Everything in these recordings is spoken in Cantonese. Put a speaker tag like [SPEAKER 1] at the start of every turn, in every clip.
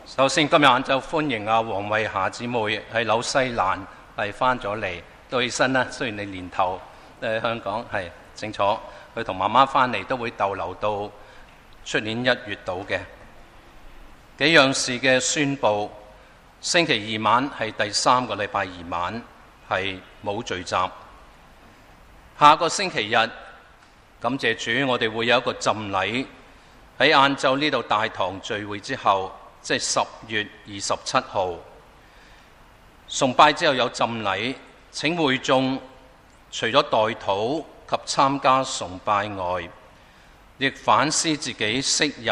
[SPEAKER 1] 首先今日晏晝歡迎黃慧霞姊妹喺紐西蘭翻咗嚟，到起身啦。雖然你年頭香港係清楚，佢同媽媽翻嚟都會逗留到出年1月到嘅。幾樣事嘅宣佈，星期二晚係第3個禮拜二晚，係冇聚集。下個星期日，感謝主，我哋會有一個浸禮喺晏晝呢度大堂聚會之後，即係10月27號崇拜之後有浸禮。請會眾除咗代禱及參加崇拜外，亦反思自己昔日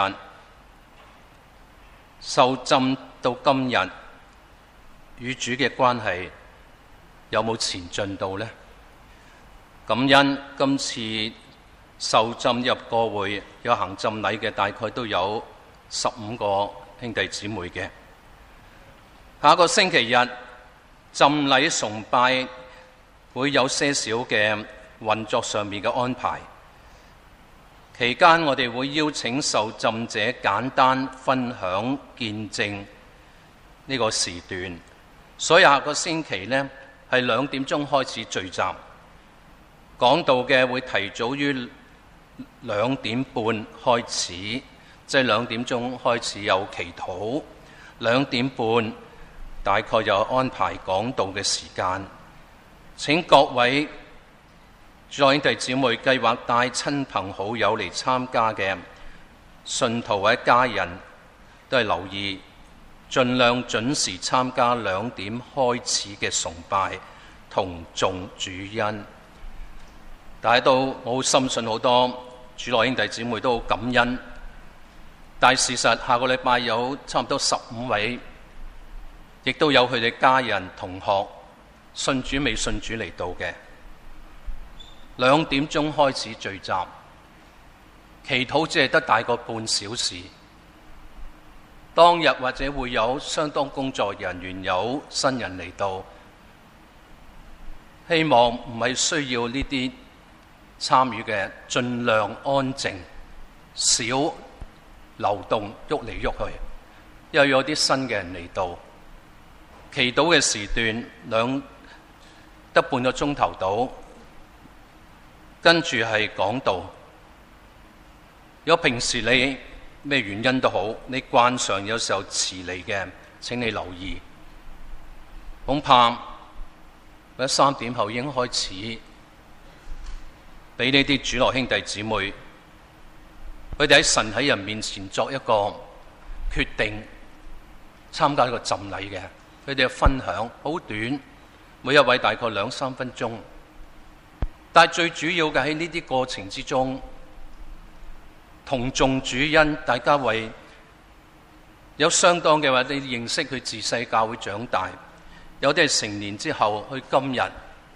[SPEAKER 1] 受浸到今日與主嘅關係有冇前進到呢？感恩今次受浸入個會有行浸禮嘅，大概都有15個兄弟姊妹嘅。下個星期日浸禮崇拜會有些少嘅運作上面嘅安排，期間我哋會邀請受浸者簡單分享見證呢個時段，所以下個星期呢係2點鐘開始聚集，講道嘅會提早於2點半開始，即係2點鐘開始有祈禱，2點半大概有安排講道嘅時間。請各位主內兄弟姊妹計劃帶親朋好友嚟參加嘅信徒或者家人都係留意，盡量準時參加2點開始嘅崇拜同頌主恩。但係都我好深信好多主內兄弟姊妹都好感恩，但係事實下個禮拜有差唔多15位，亦都有佢哋家人同學信主未信主嚟到嘅。2點鐘開始聚集，祈禱只係得大過半小時。當日或者會有相當工作人員有新人嚟到，希望唔係需要呢啲參與嘅，盡量安靜，少流動，喐嚟喐去，因為有啲新嘅人嚟到。祈禱嘅時段得半個鐘頭到，跟住係講道。如果平時你咩原因都好，你慣常有時候遲嚟嘅，請你留意。恐怕或者3點後已經開始俾呢啲主內兄弟姊妹，佢哋喺神喺人面前作一個決定，參加呢個浸禮嘅。佢哋嘅分享好短，每一位大概2-3分鐘。但係最主要嘅喺呢啲過程之中，同眾主恩，大家為有相當嘅話，你認識佢自細教會長大，有啲係成年之後去今日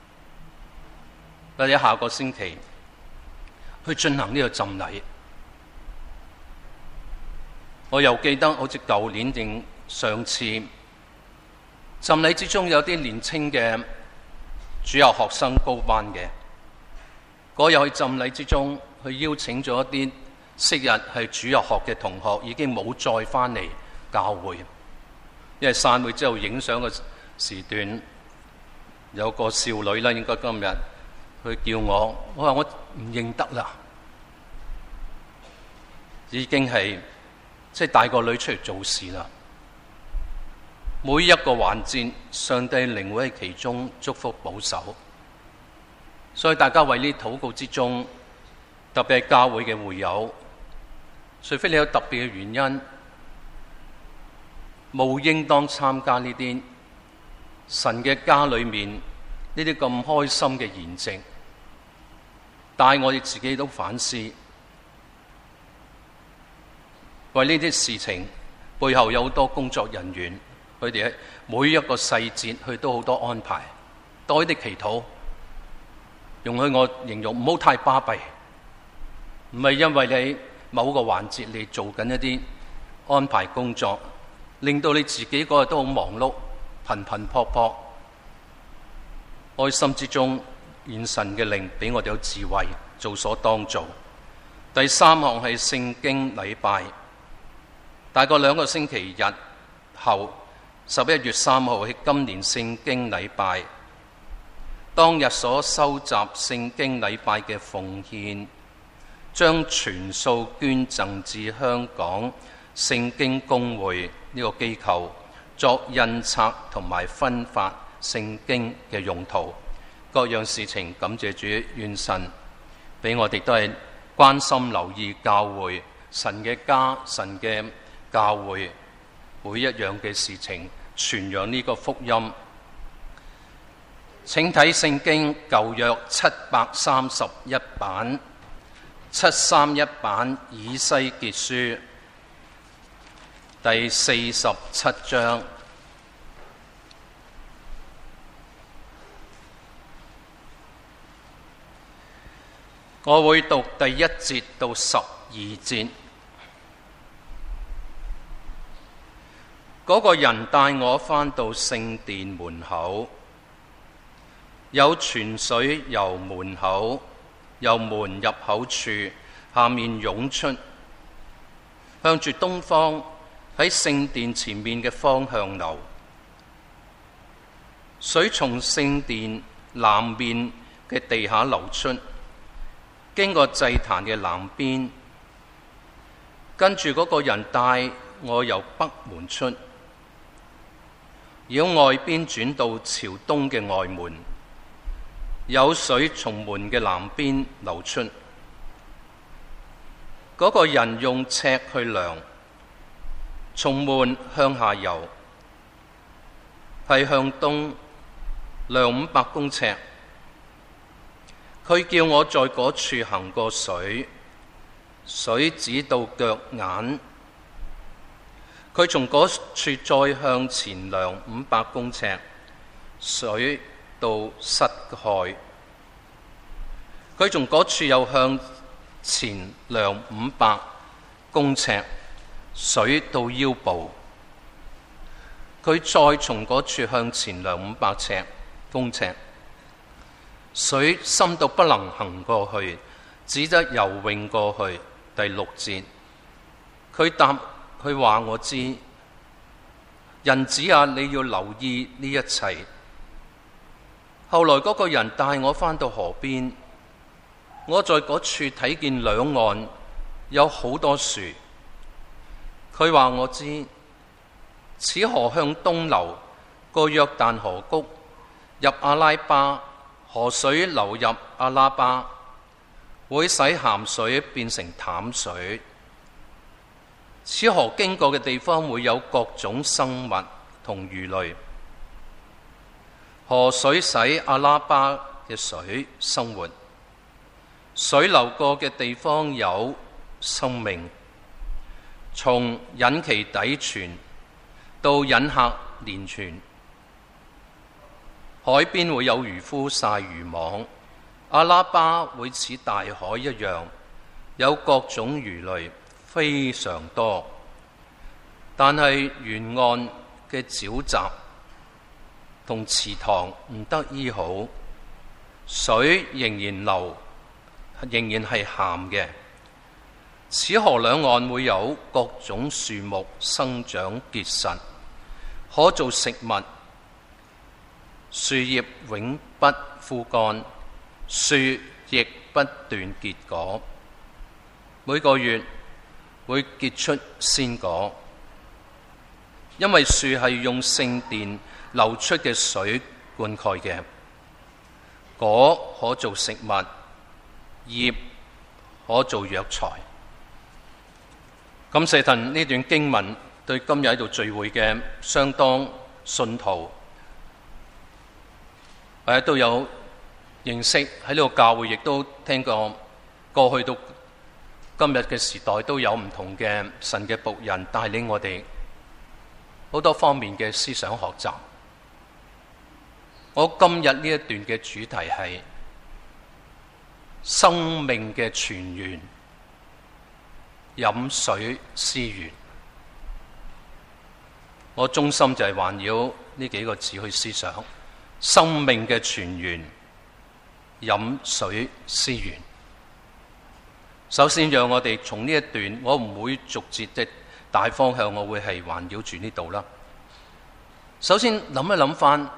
[SPEAKER 1] 或者下個星期去進行呢個浸禮。我又記得好似舊年定上次浸禮之中有啲年青嘅主日學生高班嘅，嗰日去浸禮之中，去邀請咗一啲昔日係主日學嘅同學，已經冇再翻嚟教會，因為散會之後影相嘅時段，有個少女啦，應該今日佢叫我話我唔認得啦，已經係即係帶個女出嚟做事啦。每一個環節，上帝靈會喺其中祝福保守，所以大家為呢禱告之中，特別係教會嘅會友，除非你有特別嘅原因，務應當參加呢啲神嘅家裏面呢啲咁開心嘅筵席。但係我哋自己都反思，為呢啲事情背後有好多工作人員。佢哋喺每一個細節，佢都好多安排，多啲祈禱。容許我形容，唔好太巴閉，唔係因為你某個環節你做緊一啲安排工作，令到你自己嗰日都好忙碌，頻頻撲撲。愛心之中，願神嘅靈俾我哋有智慧，做所當做。第3項係聖經禮拜，大概2個星期日。 後11月3號係今年聖經禮拜，當日所收集聖經禮拜嘅奉獻，將全數捐贈至香港聖經公會呢個機構，作印刷同埋分發聖經嘅用途。各樣事情感謝主，願神俾我哋都係關心留意教會神嘅家、神嘅教會每一樣嘅事情，傳揚呢個福音。請睇聖經舊約731版、731版以西結書第47章。我會讀第1節到12節。嗰個人帶我返到聖殿門口，有泉水由門口、由門入口處下面湧出，向住東方喺聖殿前面嘅方向流。水從聖殿南面嘅地下流出，經過祭壇嘅南邊，跟住嗰個人帶我由北門出，繞外邊轉到朝東嘅外門，有水從門嘅南邊流出。嗰個人用尺去量，從門向下游，係向東量500公尺。佢叫我在嗰處行過水，水止到腳眼。佢從嗰處再向前量500公尺，水到膝蓋。佢從嗰處又向前量500公尺，水到腰部。佢再從嗰處向前量500公尺，水深到不能行過去，只得游泳過去。第6節，佢話我知，人子啊，你要留意呢一切。後來嗰個人帶我返到河邊，我在嗰處睇見兩岸有好多樹。佢話我知，此河向東流，過約旦河谷，入阿拉巴，河水流入阿拉巴，會使鹹水變成淡水。此河經過嘅地方會有各種生物同魚類。河水使阿拉巴嘅水生活，水流過嘅地方有生命。從隱其底泉到隱赫連泉，海邊會有漁夫曬漁網。阿拉巴會似大海一樣，有各種魚類，非常多。但係沿岸嘅沼澤同池塘唔得醫好，水仍然流，仍然係鹹嘅。此河兩岸會有各種樹木生長結實，可做食物。樹葉永不枯乾，樹亦不斷結果，每個月會結出鮮果。因為樹係用聖殿流出嘅水灌溉嘅，果可做食物，葉可做藥材。感謝神，呢段經文對今日喺度聚會嘅相當信徒，都有認識，喺呢個教會亦都聽過，過去到今日嘅時代都有唔同嘅神嘅僕人帶領我哋好多方面嘅思想學習。我今日呢一段嘅主題係生命嘅泉源，飲水思源。我中心就係環繞呢幾個字去思想生命嘅泉源，飲水思源。首先讓我哋從呢一段，我唔會逐節嘅大方向，我會係環繞住呢度啦。 首先諗一諗翻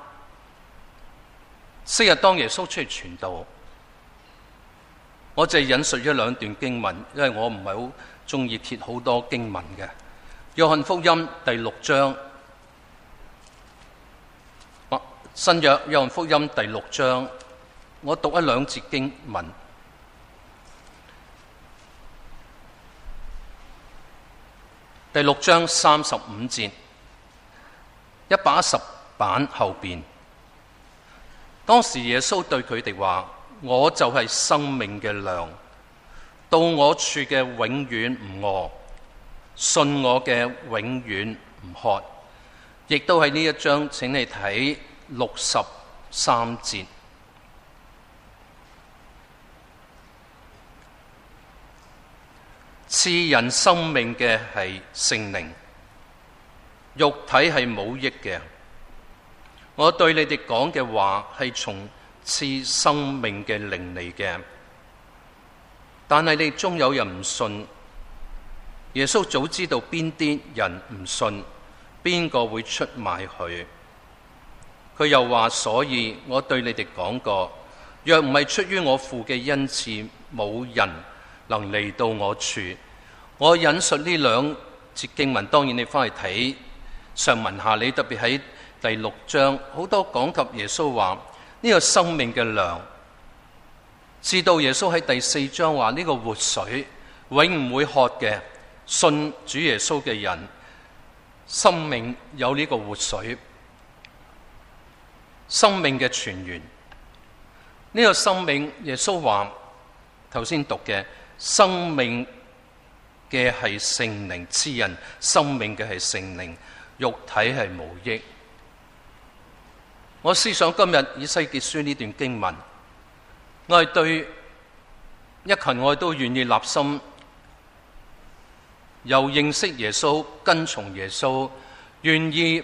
[SPEAKER 1] 昔日當耶穌出去傳道，我就引述咗兩段經文，因為我唔係好中意揭好多經文嘅。約翰福音第6章，新約約翰福音第6章，我讀一兩節經文。第6章35節，110版後邊，當時耶穌對佢哋話：我就係生命嘅糧，到我處嘅永遠唔餓，信我嘅永遠唔渴。亦都喺呢一章，請你睇63節。賜人生命嘅係聖靈，肉體係冇益嘅。我對你哋講嘅話係從賜生命嘅靈嚟嘅，但係你中有人唔信。耶穌早知道邊啲人唔信，邊個會出賣佢。佢又話：所以我對你哋講過，若唔係出於我父嘅恩賜，冇人能嚟到我處。我引述呢兩節經文，當然你翻去睇上文下理，特別喺第6章，好多講及耶穌話呢個生命嘅糧，至到耶穌喺第4章話呢個活水永唔會渴嘅，信主耶穌嘅人生命有呢個活水，生命嘅泉源。呢個生命，耶穌話頭先讀嘅生命嘅係聖靈，賜人生命嘅係聖靈，肉體係無益。我思想今日以西結書呢段經文，我係對一群我都願意立心又認識耶穌、跟從耶穌，願意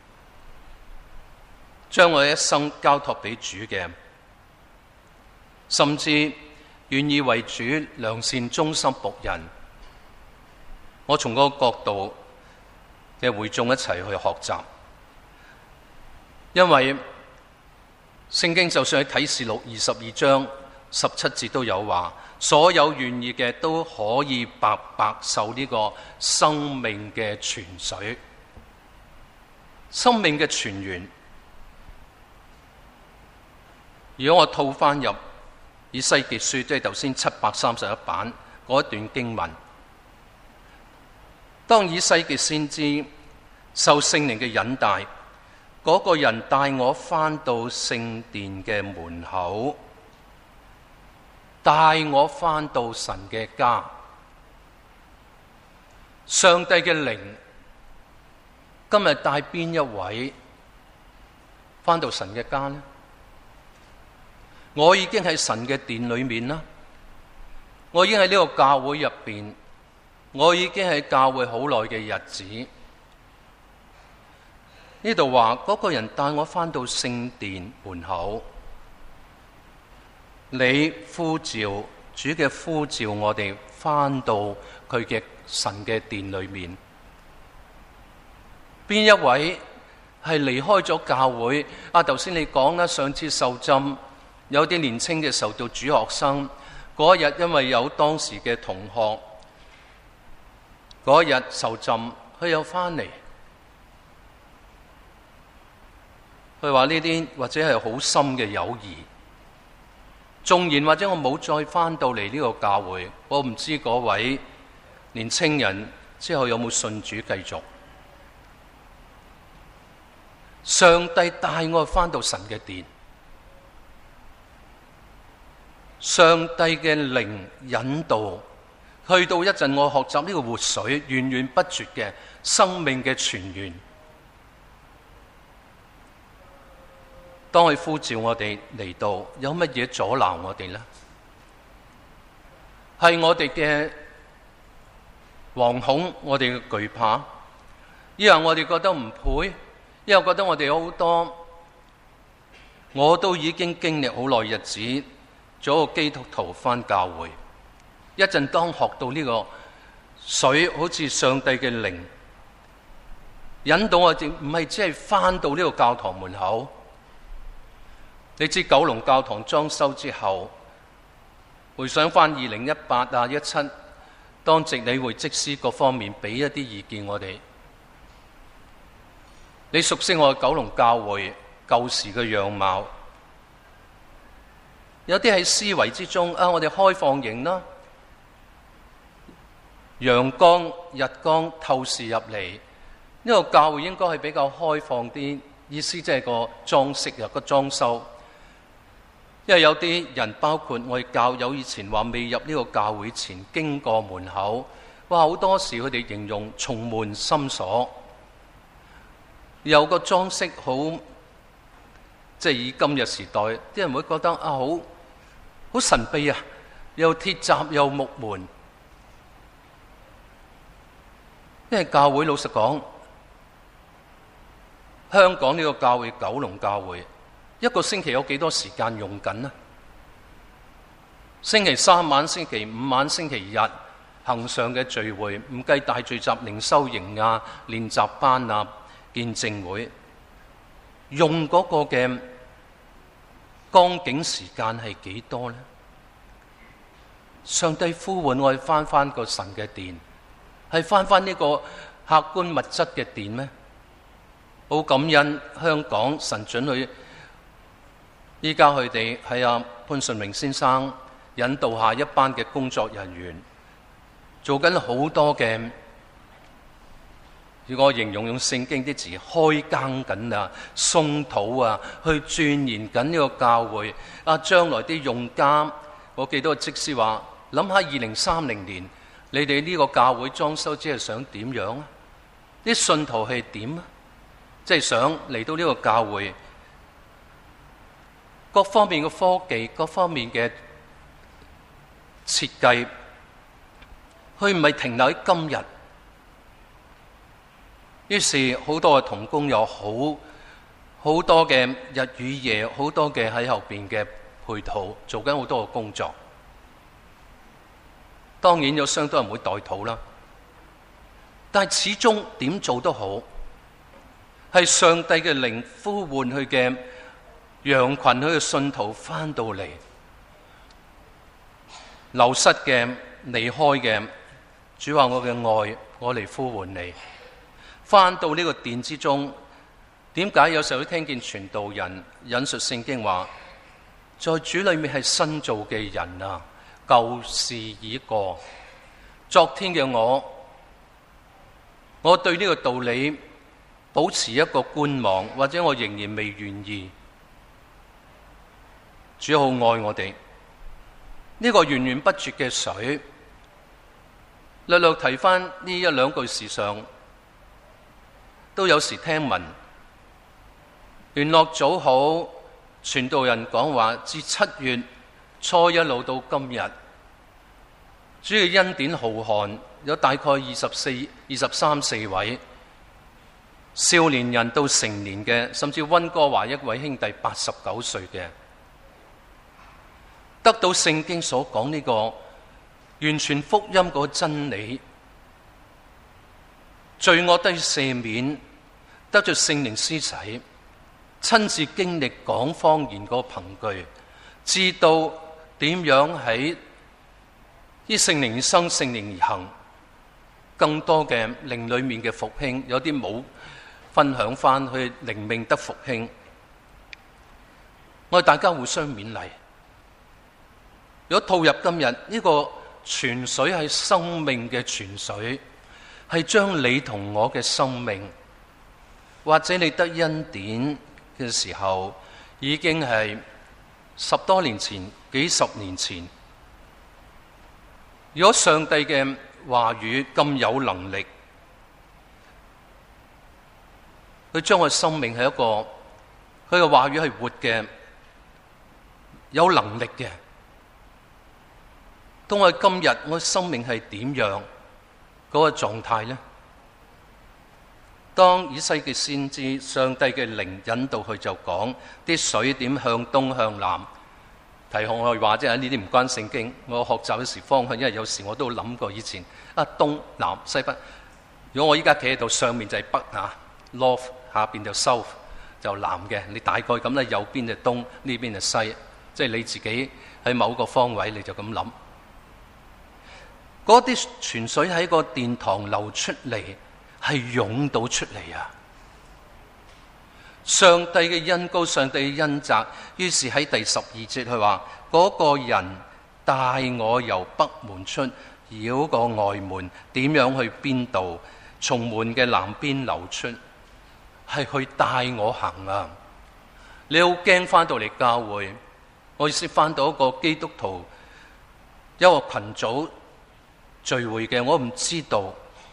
[SPEAKER 1] 將我一生交託俾主嘅，甚至願意為主良善忠心僕人。我從嗰個角度嘅會眾一齊去學習，因為聖經就算喺啟示錄22章17節都有話，所有願意嘅都可以白白受呢個生命嘅泉水，生命嘅泉源。如果我套翻入以西結書，即係頭先731版嗰一段經文，當以西結先知受聖靈嘅引帶，嗰個人帶我返到聖殿嘅門口，帶我返到神嘅家。上帝嘅靈今日帶邊一位返到神嘅家呢？我已經喺神嘅殿裏面啦，我已經喺呢個教會入邊，我已經喺教會好耐嘅日子。呢度話嗰個人帶我返到聖殿門口，你呼召主嘅呼召我哋返到佢嘅神嘅殿裏面。邊一位係離開咗教會？頭先你講啦，上次受浸有啲年青嘅受到主學生，嗰一日因為有當時嘅同學嗰日受浸，佢又翻嚟。佢話呢啲或者係好深嘅友誼，縱然或者我冇再翻到嚟呢個教會，我唔知嗰位年青人之後有冇信主繼續。上帝帶我翻到神嘅殿，上帝嘅靈引導，去到一陣我學習呢個活水源源不絕嘅生命嘅泉源。當佢呼召我哋嚟到，有乜嘢阻撓我哋呢？係我哋嘅惶恐，我哋嘅懼怕，因為我哋覺得唔配，因為覺得我哋有好多，我都已經經歷好耐日子，做個基督徒返教會，一陣當學到呢個水好似上帝嘅靈引導我哋唔係只係翻到呢個教堂門口。你知九龍教堂裝修之後，回想翻2018啊17，當值理會職司各方面俾一啲意見我哋。你熟悉我嘅九龍教會舊時嘅樣貌，有啲喺思維之中啊，我哋開放型啦，陽光日光透視入嚟，呢個教會應該係比較開放啲，意思即係個裝飾啊個裝修。因為有啲人包括我哋教友以前話未入呢個教會前經過門口，哇好多時佢哋形容重門深鎖，有個裝飾好，即係以今日時代啲人會覺得啊好神秘啊，又鐵閘又木門。因為教會老實講，香港呢個教會九龍教會一個星期有幾多時間用緊呢？星期三晚、星期五晚、星期日恆常嘅聚會，唔計大聚集、靈修營啊、練習班啊、見證會，用嗰個嘅光景時間係幾多呢？上帝呼喚我哋翻個神嘅殿，係翻呢個客觀物質嘅殿咩？好感恩香港神准許依家佢哋係潘順榮先生引導下一班嘅工作人員，做緊好多嘅，如果我形容用聖經啲詞，開耕緊啊，鬆土啊，去鑽研緊呢個教會啊，將來啲用家，我記得個職司話，諗下2030年，你哋呢個教會裝修只係想點樣啊？啲信徒係點啊？即係想嚟到呢個教會，各方面嘅科技，各方面嘅設計，佢唔係停留喺今日。於是好多嘅同工有好多嘅日與夜，好多嘅喺後邊嘅配套，做緊好多嘅工作。當然有相當人會代禱啦，但係始終點做都好，係上帝嘅靈呼喚佢嘅羊群，佢嘅信徒翻到嚟，流失嘅、離開嘅，主話我嘅愛，我嚟呼喚你，翻到呢個殿之中。點解有時候都聽見傳道人引述聖經話，在主裏面係新造嘅人啊，舊事已過。昨天嘅我對呢個道理保持一個觀望，或者我仍然未願意。主好愛我哋，呢個源源不絕嘅水，略略提翻呢一兩句時常，都有時聽聞聯絡組好傳道人講話，自7月初一路到今日，主嘅恩典浩瀚，有大概23、24位少年人到成年嘅，甚至溫哥華一位兄弟89歲嘅，得到聖經所講呢個完全福音嗰個真理，罪惡得赦免，得着聖靈施洗，親自經歷講方言嗰個憑據，知道點樣喺依聖靈而生，聖靈而行，更多嘅靈裏面嘅復興，有啲冇分享翻去靈命得復興，我哋大家互相勉勵。如果套入今日呢個泉水係生命嘅泉水，係將你同我嘅生命，或者你得恩典嘅時候，已經係10多年前、幾十年前。如果上帝嘅話語咁有能力，佢將佢生命係一個，佢嘅話語係活嘅，有能力嘅。當我今日我生命係點樣嗰個狀態呢？當以西結先知上帝嘅靈引導佢，就講啲水點向東向南。提項我話啫，呢啲唔關聖經，我學習嘅時方向，因為有時我都諗過以前東南西北。如果我依家企喺度，上面就係北啊， north 下邊就 south 就南嘅，你大概咁咧，右邊就東，呢邊就西，即係你自己喺某個方位你就咁諗。嗰啲泉水喺個殿堂流出嚟，係湧到出嚟啊！上帝嘅恩膏，上帝嘅恩澤，於是喺第12節佢話：嗰個人帶我由北門出，繞過外門，點樣去邊度？從門嘅南邊流出，係去帶我行啊！你好驚翻到嚟教會，我意思翻到一個基督徒一個群組聚會嘅，我唔知道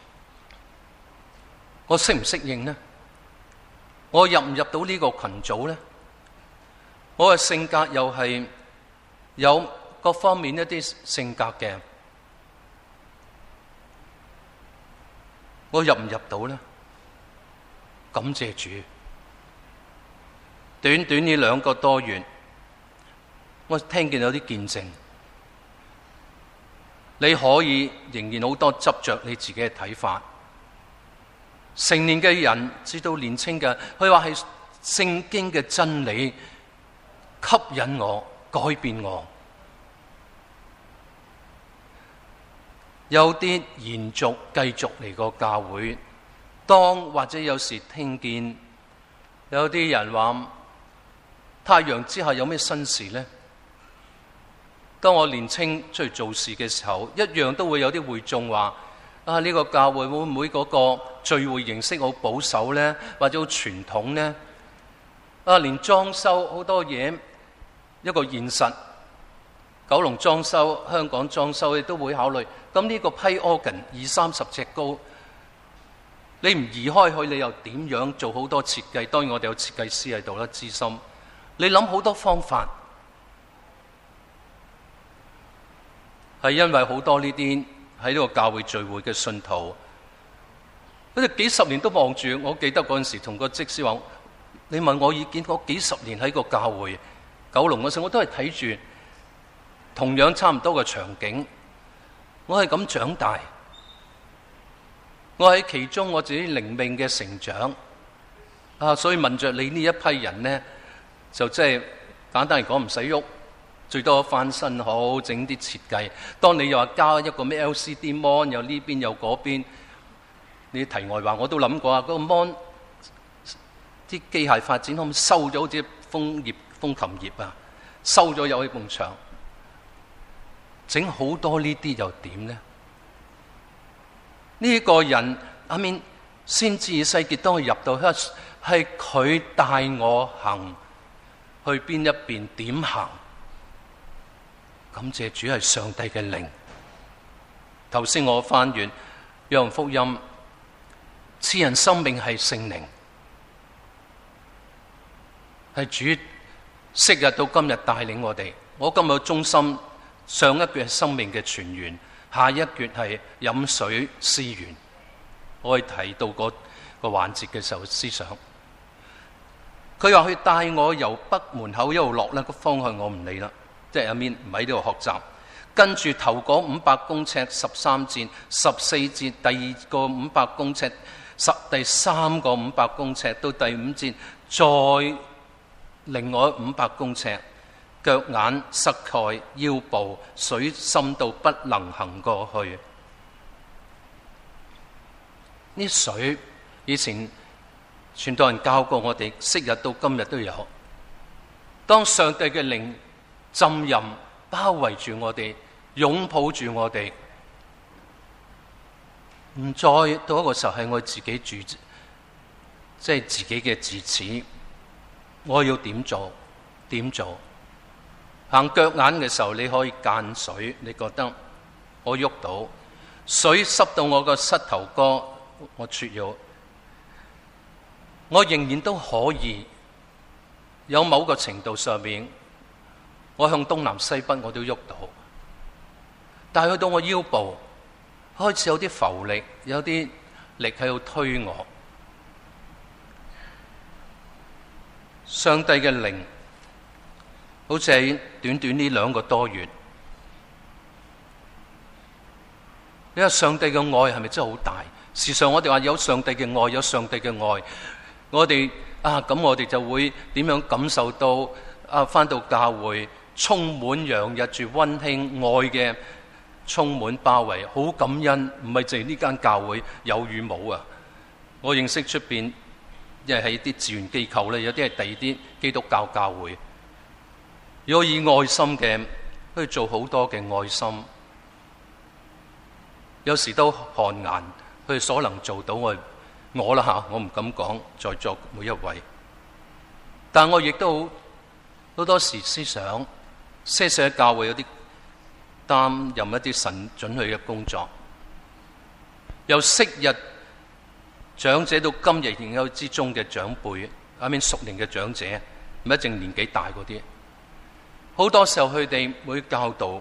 [SPEAKER 1] 我適唔適應呢？我入唔入到呢個群組呢？我嘅性格又係有各方面一啲性格嘅，我入唔入到呢？感謝主，短短呢2個多月，我聽見有啲見證。你可以仍然好多執着你自己嘅睇法。成年嘅人至到年青嘅，佢話係聖經嘅真理吸引我，改變我。有啲延續繼續嚟個教會，當或者有時聽見有啲人話太陽之下有咩新事呢？當我年青出去做事嘅時候，一樣都會有啲會眾話：啊，呢個教會會唔會嗰個聚會形式好保守呢？或者好傳統呢？啊，連裝修好多嘢，一個現實，九龍裝修、香港裝修，你都會考慮。咁呢個批 organ 20-30尺高，你唔移開佢，你又點樣做好多設計？當然我哋有設計師喺度啦，資深。你諗好多方法。係因為好多呢啲喺呢個教會聚會嘅信徒，佢哋幾十年都望住。我記得嗰陣時同個職師話：你問我意見，我幾十年喺個教會九龍嗰時，我都係睇住同樣差唔多嘅場景，我係咁長大，我喺其中我自己靈命嘅成長啊！所以問着你呢一批人呢，就即係簡單嚟講唔使喐。最多翻身好，整啲設計。當你又話加一個咩 LCD mon， 又呢邊又嗰邊，你題外話我都諗過啊！嗰個 mon 啲機械發展可唔可以收咗好似風琴葉啊？收咗有喺埲牆，整好多呢啲又點呢？呢個人阿面先知世傑當佢入到去，係佢帶我行去邊一邊點行。感謝主係上帝嘅靈。頭先我翻完約翰福音，賜人生命係聖靈，係主昔日到今日帶領我哋。我今日中心上一句係生命嘅泉源，下一句係飲水思源。我係提到個環節嘅時候思想，佢話佢帶我由北門口一路落咧，個方向我唔理啦。即係阿面唔喺呢度學習，跟住頭嗰500公尺13節14節，第二個500公尺第三個500公尺到第5節，再另外500公尺，腳眼塞蓋腰部，水深到不能行過去。呢水以前傳道人教過我哋，昔日到今日都有。當上帝嘅靈浸淫包圍住我哋，擁抱住我哋，唔再到一個時候係我自己住，即係自己嘅自恃。我要點做？點做？行腳眼嘅時候，你可以間水，你覺得我喐到水濕到我個膝頭哥，我脫咗，我仍然都可以有某個程度上面。我向東南西北我都喐到，但係去到我腰部開始有啲浮力，有啲力喺度推我。上帝嘅靈好似喺短短呢2個多月，你話上帝嘅愛係咪真係好大？ 時常我哋話有上帝嘅愛，有上帝嘅愛，我哋咁我哋就會點樣感受到返到教會充滿洋溢住溫馨愛嘅，充滿包圍，好感恩。唔係淨係呢間教會有與冇啊！我認識出邊，因為喺啲志願機構咧，有啲係第二啲基督教教會，如果以愛心嘅去做好多嘅愛心，有時都汗顏。佢哋所能做到我啦嚇，我唔敢講在座每一位，但我亦都好多時思想，些少喺教會有啲擔任一啲神准許嘅工作，由昔日長者到今日研究之中嘅長輩，屬靈嘅長者，唔一定年紀大嗰啲，好多時候佢哋會教導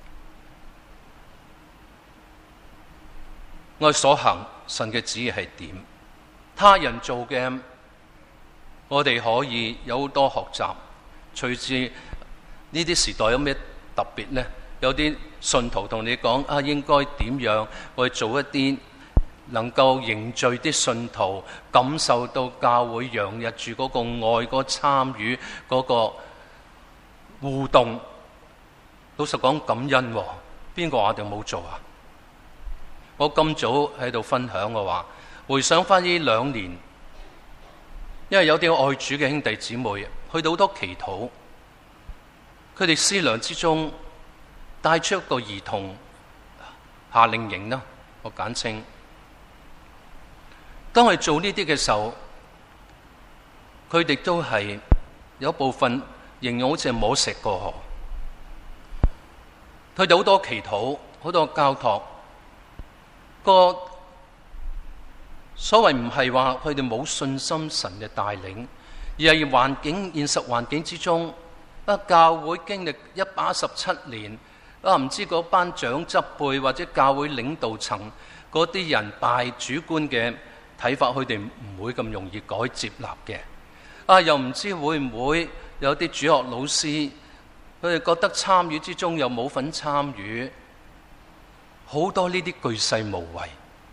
[SPEAKER 1] 我所行神嘅旨意係點，他人做嘅我哋可以有好多學習。隨住呢啲時代有咩特別呢？有啲信徒同你講應該點樣去做一啲能夠凝聚啲信徒感受到教會洋溢住嗰個愛、嗰個參與、嗰個互動。老實講，感恩邊個話我哋冇做啊？我今早喺度分享嘅話，回想翻呢2年，因為有啲愛主嘅兄弟姊妹去到好多祈禱，佢哋思量之中帶出一個兒童夏令營啦，我簡稱。當佢做呢啲嘅時候，佢哋都係有部分形容好似係摸石過河，佢哋好多祈禱，好多交託。個所謂唔係話佢哋冇信心神嘅帶領，而係現實環境之中，教會經歷117年，唔知嗰班長執輩或者教會領導層嗰啲人拜主觀嘅睇法，佢哋唔會咁容易改接納嘅。又唔知會唔會有啲主學老師，佢哋覺得參與之中又冇份參與。好多呢啲巨細無遺，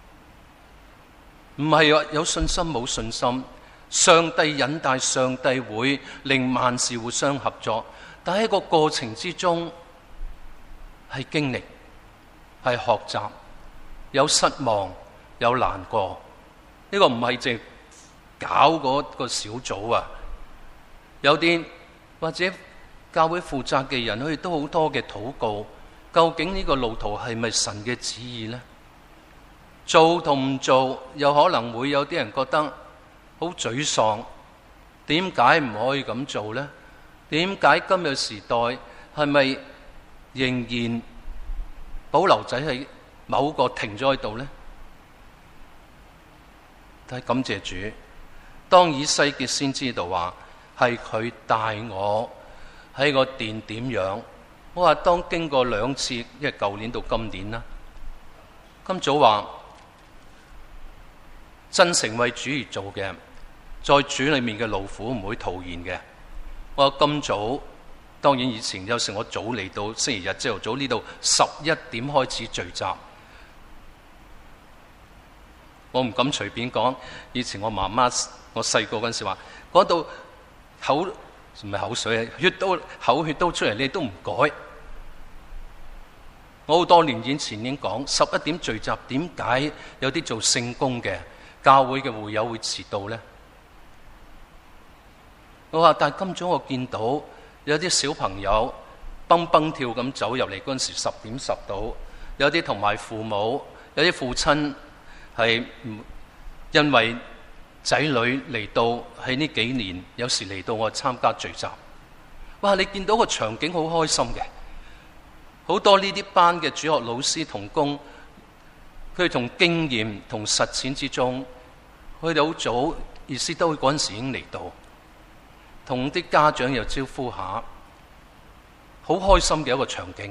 [SPEAKER 1] 唔係話有信心冇信心。上帝引帶，上帝會令萬事互相合作，但喺個過程之中係經歷，係學習，有失望，有難過。呢個唔係淨搞嗰個小組啊，有啲或者教會負責嘅人，佢哋都好多嘅禱告。究竟呢個路途係咪神嘅旨意呢？做同唔做，有可能會有啲人覺得好沮喪。點解唔可以咁做呢？點解今日時代係咪仍然保留仔喺某個停咗喺度呢？但係感謝主，當以西結先知道話係佢帶我喺個殿點樣。我話當經過2次，因為舊年到今年啦。今早話真誠為主而做嘅，在主裏面嘅勞苦唔會徒然嘅。我話今早當然以前有時我早嚟到星期日朝頭早呢度11點開始聚集，我唔敢隨便講。以前我媽媽我細個嗰陣時話講到口唔係口水，口血都出嚟，你都唔改。我好多年以前已經講11點聚集，點解有啲做聖工嘅教會嘅會友會遲到呢？我話但係今早我見到有啲小朋友蹦蹦跳咁走入嚟，嗰陣時10點10到，有啲同埋父母，有啲父親係因為仔女嚟到喺呢幾年，有時嚟到我參加聚集。哇！你見到個場景好開心嘅。好多呢啲班嘅主學老師同工，佢哋從經驗同實踐之中，佢哋好早意思都嗰陣時已經嚟到，同啲家長又招呼下，好開心嘅一個場景。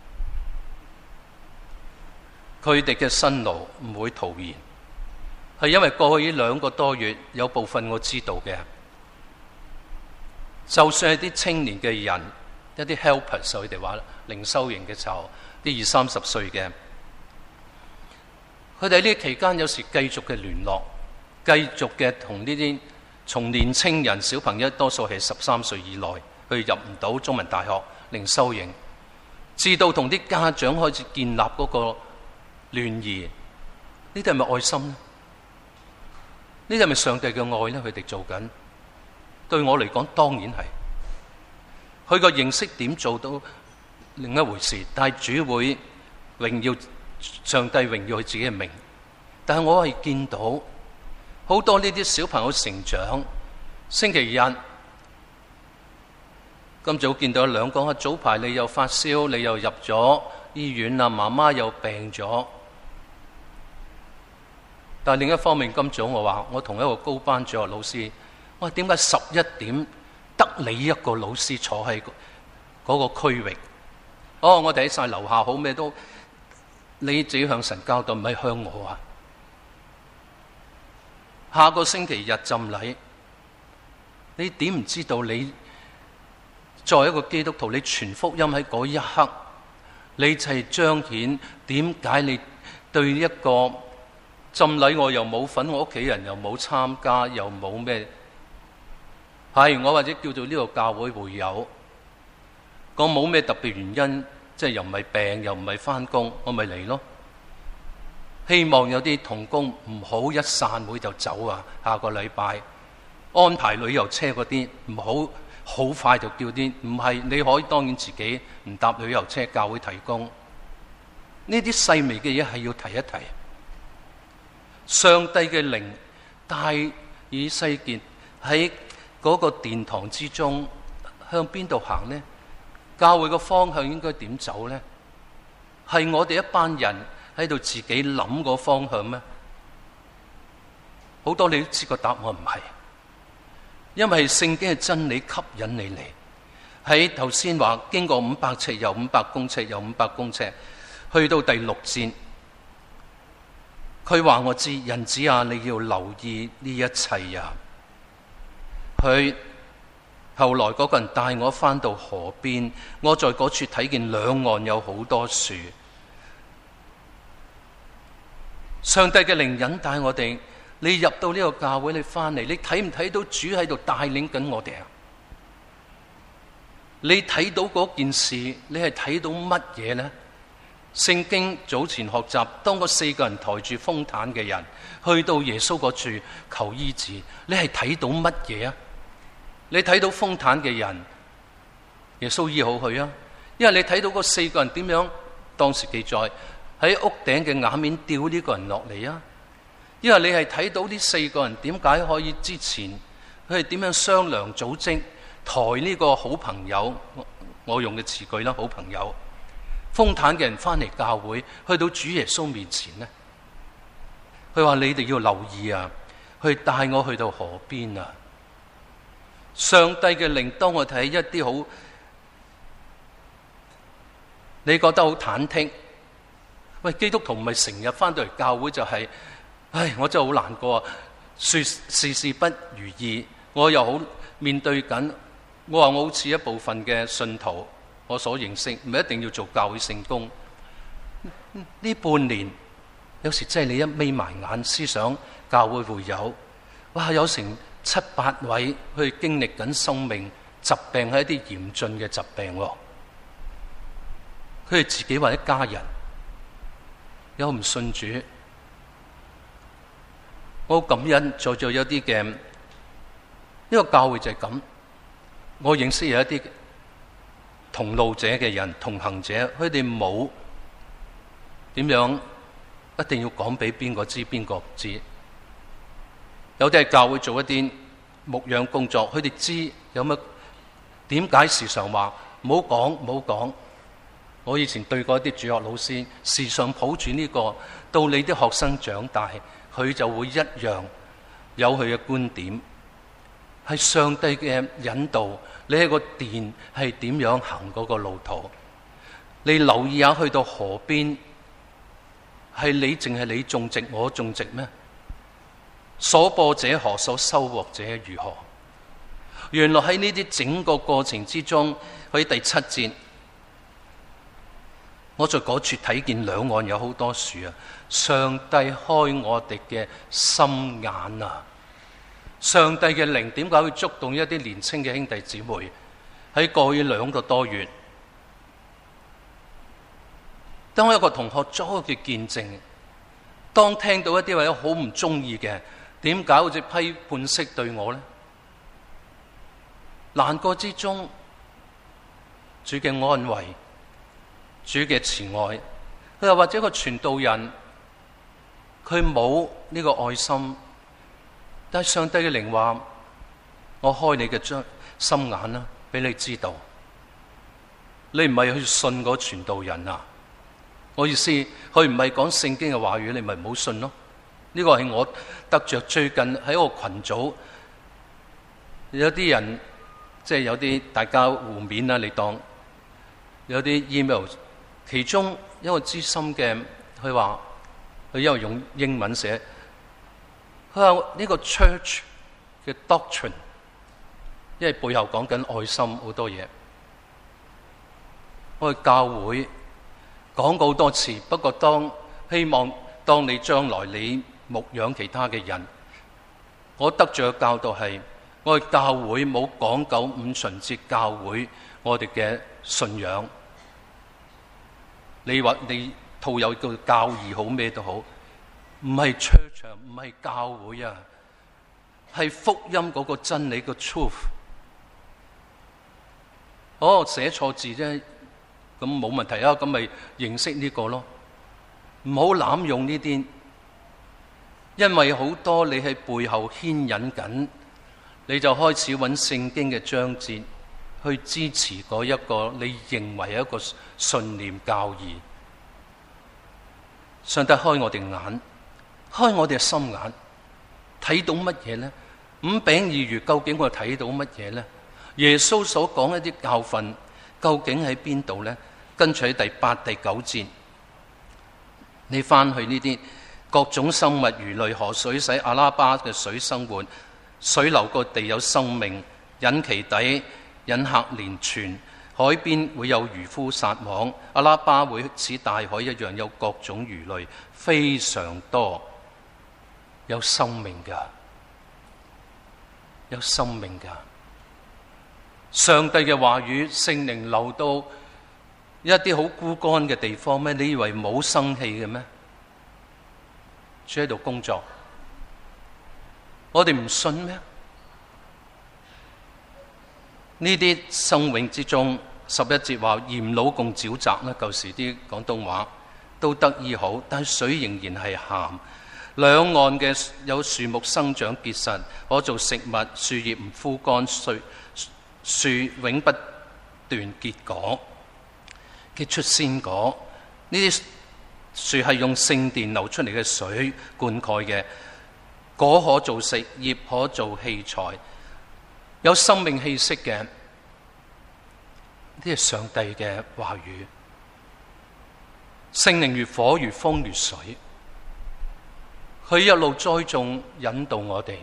[SPEAKER 1] 佢哋嘅辛勞唔會徒然，係因為過去呢2個多月，有部分我知道嘅，就算係啲青年嘅人，一啲 helpers， 佢哋話靈修營嘅時候，啲20-30歲嘅， 佢哋呢期間有時繼續嘅聯絡，繼續嘅同呢啲從年青人小朋友，多數係13歲以內，去入唔到中文大學靈修營，至到同啲家長開始建立嗰個聯誼，呢啲係咪愛心呢？呢啲係咪上帝嘅愛呢？佢哋做緊，對我嚟講當然係。佢個認識點做到另一回事，但係主會榮耀上帝，榮耀佢自己嘅名。但係我係見到好多呢啲小朋友成長，星期日今早見到兩個，早排你又發燒，你又入咗醫院啦，媽媽又病咗。但係另一方面，今早我話我同一個高班主學老師，我話點解11點得你一個老師坐喺嗰個區域？哦，我哋喺晒樓下好咩都，你自己向神交代，唔係向我啊！下個星期日浸禮，你點唔知道你作為一個基督徒，你傳福音喺嗰一刻，你就係彰顯點解你對一個浸禮我又冇份，我屋企人又冇參加，又冇咩？係我或者叫做呢個教會會友，我冇咩特別原因，即係又唔係病，又唔係返工，我咪嚟咯。希望有啲同工唔好一散會就走啊！下個禮拜安排旅遊車嗰啲唔好好快就叫啲，唔係你可以當然自己唔搭旅遊車，教會提供。呢啲細微嘅嘢係要提一提。上帝嘅靈帶以西結喺嗰個殿堂之中，向邊度行呢？教會嘅方向應該點走呢？係我哋一班人喺度自己諗個方向咩？好多你都知個答案唔係，因為聖經嘅真理吸引你嚟。喺頭先話經過500尺，又500公尺，又500公尺，去到第6節，佢話我知，人子啊，你要留意呢一切啊。佢後來嗰個人帶我返到河邊，我在嗰處睇見兩岸有好多樹。上帝嘅靈引帶我哋，你入到呢個教會，你翻嚟，你睇唔睇到主喺度帶領緊我哋啊？你睇到嗰件事，你係睇到乜嘢呢？聖經早前學習，當嗰4個人抬住風癱嘅人去到耶穌嗰處求醫治，你係睇到乜嘢啊？你睇到風癱嘅人，耶穌醫好佢啊？因為你睇到嗰4個人點樣，當時記載喺屋頂嘅瓦面吊呢個人落嚟啊！因為你係睇到呢4個人點解可以之前佢係點樣商量組織抬呢個好朋友，我用嘅詞句啦，好朋友風癱嘅人翻嚟教會，去到主耶穌面前呢，佢話你哋要留意啊，佢帶我去到河邊啊！上帝嘅靈當我睇一啲好，你覺得好忐忑。喂，基督徒唔係成日翻到嚟教會就係，唉，我真係好難過啊！說事事不如意，我又好面對緊。我話我好似一部分嘅信徒，我所認識唔係一定要做教會聖工。呢半年有時真係你一眯埋眼思想教會會友，哇，有成7、8位去經歷緊生命疾病，係一啲嚴峻嘅疾病，佢哋自己或者家人有唔信主，我好感恩在座有啲嘅呢個教會就係咁。我認識有一啲同路者嘅人，同行者，佢哋冇點樣一定要講俾邊個知邊個唔知。有啲係教會做一啲牧養工作，佢哋知有乜點解時常話唔好講唔好講。我以前對過一啲主學老師，時常抱住呢個，到你啲學生長大，佢就會一樣有佢嘅觀點，係上帝嘅引導。你喺個殿係點樣行嗰個路途？你留意下，去到河邊，係你淨係你種植，我種植咩？所播者何？所收穫者如何？原來喺呢啲整個過程之中，喺第7節， 我在嗰處睇見兩岸有好多樹啊！上帝開我哋嘅心眼啊！上帝嘅靈點解會觸動一啲年青嘅兄弟姊妹？喺過去2個多月，當我有個同學做嘅見證，當聽到一啲位好唔中意嘅，點解好似批判式對我呢？難過之中，主嘅安慰，主嘅慈愛，佢又或者個傳道人，佢冇呢個愛心，但係上帝嘅靈話，我開你嘅心眼啦，俾你知道，你唔係去信嗰傳道人啊！我意思，佢唔係講聖經嘅話語，你咪唔好信咯。呢個係我得着最近喺個群組，有啲人即係有啲大家互勉啦，你當有啲 email， 其中一個資深嘅，佢話佢因為用英文寫，佢話呢個 church 嘅 doctrine， 因為背後講緊愛心好多嘢，我哋教會講過好多次，不過希望當你將來你牧養其他嘅人，我得着嘅教導係，我哋教會冇講究五旬節教會我哋嘅信仰。你話你套有個教義好咩都好，唔係 church， 唔係教會啊，係福音嗰個真理個 truth。寫錯字啫。咁冇問題啊，咁咪認識呢個咯，唔好濫用呢啲，因為好多你喺背後牽引緊，你就開始揾聖經嘅章節去支持嗰一個你認為係一個信念教義。上帝開我哋眼，開我哋嘅心眼，睇到乜嘢呢？五餅二魚究竟我哋睇到乜嘢呢？耶穌所講一啲教訓究竟喺邊度呢？跟住喺第8、第9節，你翻去呢啲各種生物魚類，河水使阿拉巴嘅水生活，水流過地有生命，引其底，引客連泉，海邊會有漁夫撒網，阿拉巴會似大海一樣有各種魚類，非常多，有生命噶，有生命噶。上帝嘅話語，聖靈流到一啲好枯乾嘅地方咩？你以為冇生氣嘅咩？主喺度工作，我哋唔信咩？呢啲生命之中，11節話鹽滷共沼澤啦，舊時啲廣東話都得醫好，但係水仍然係鹹。兩岸嘅有樹木生長結實，可做食物，樹葉唔枯乾，樹永不斷結果。結出鮮果，呢啲樹係用聖殿流出嚟嘅水灌溉嘅，果可做食，葉可做器材，有生命氣息嘅，呢啲係上帝嘅話語。聖靈如火如風如水，佢一路栽種引導我哋。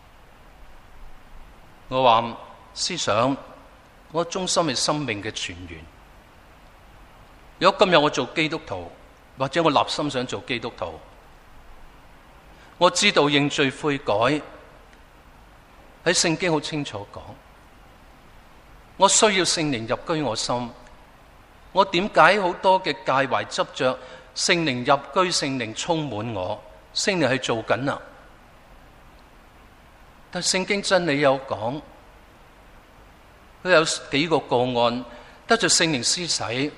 [SPEAKER 1] 我話思想，我中心係生命嘅泉源。如果今日我做基督徒，或者我立心想做基督徒，我知道認罪悔改喺聖經好清楚講，我需要聖靈入居我心。我點解好多嘅介懷執着？聖靈入居，聖靈充滿我，聖靈係做緊啦。但聖經真理有講，佢有幾個個案得着聖靈施洗，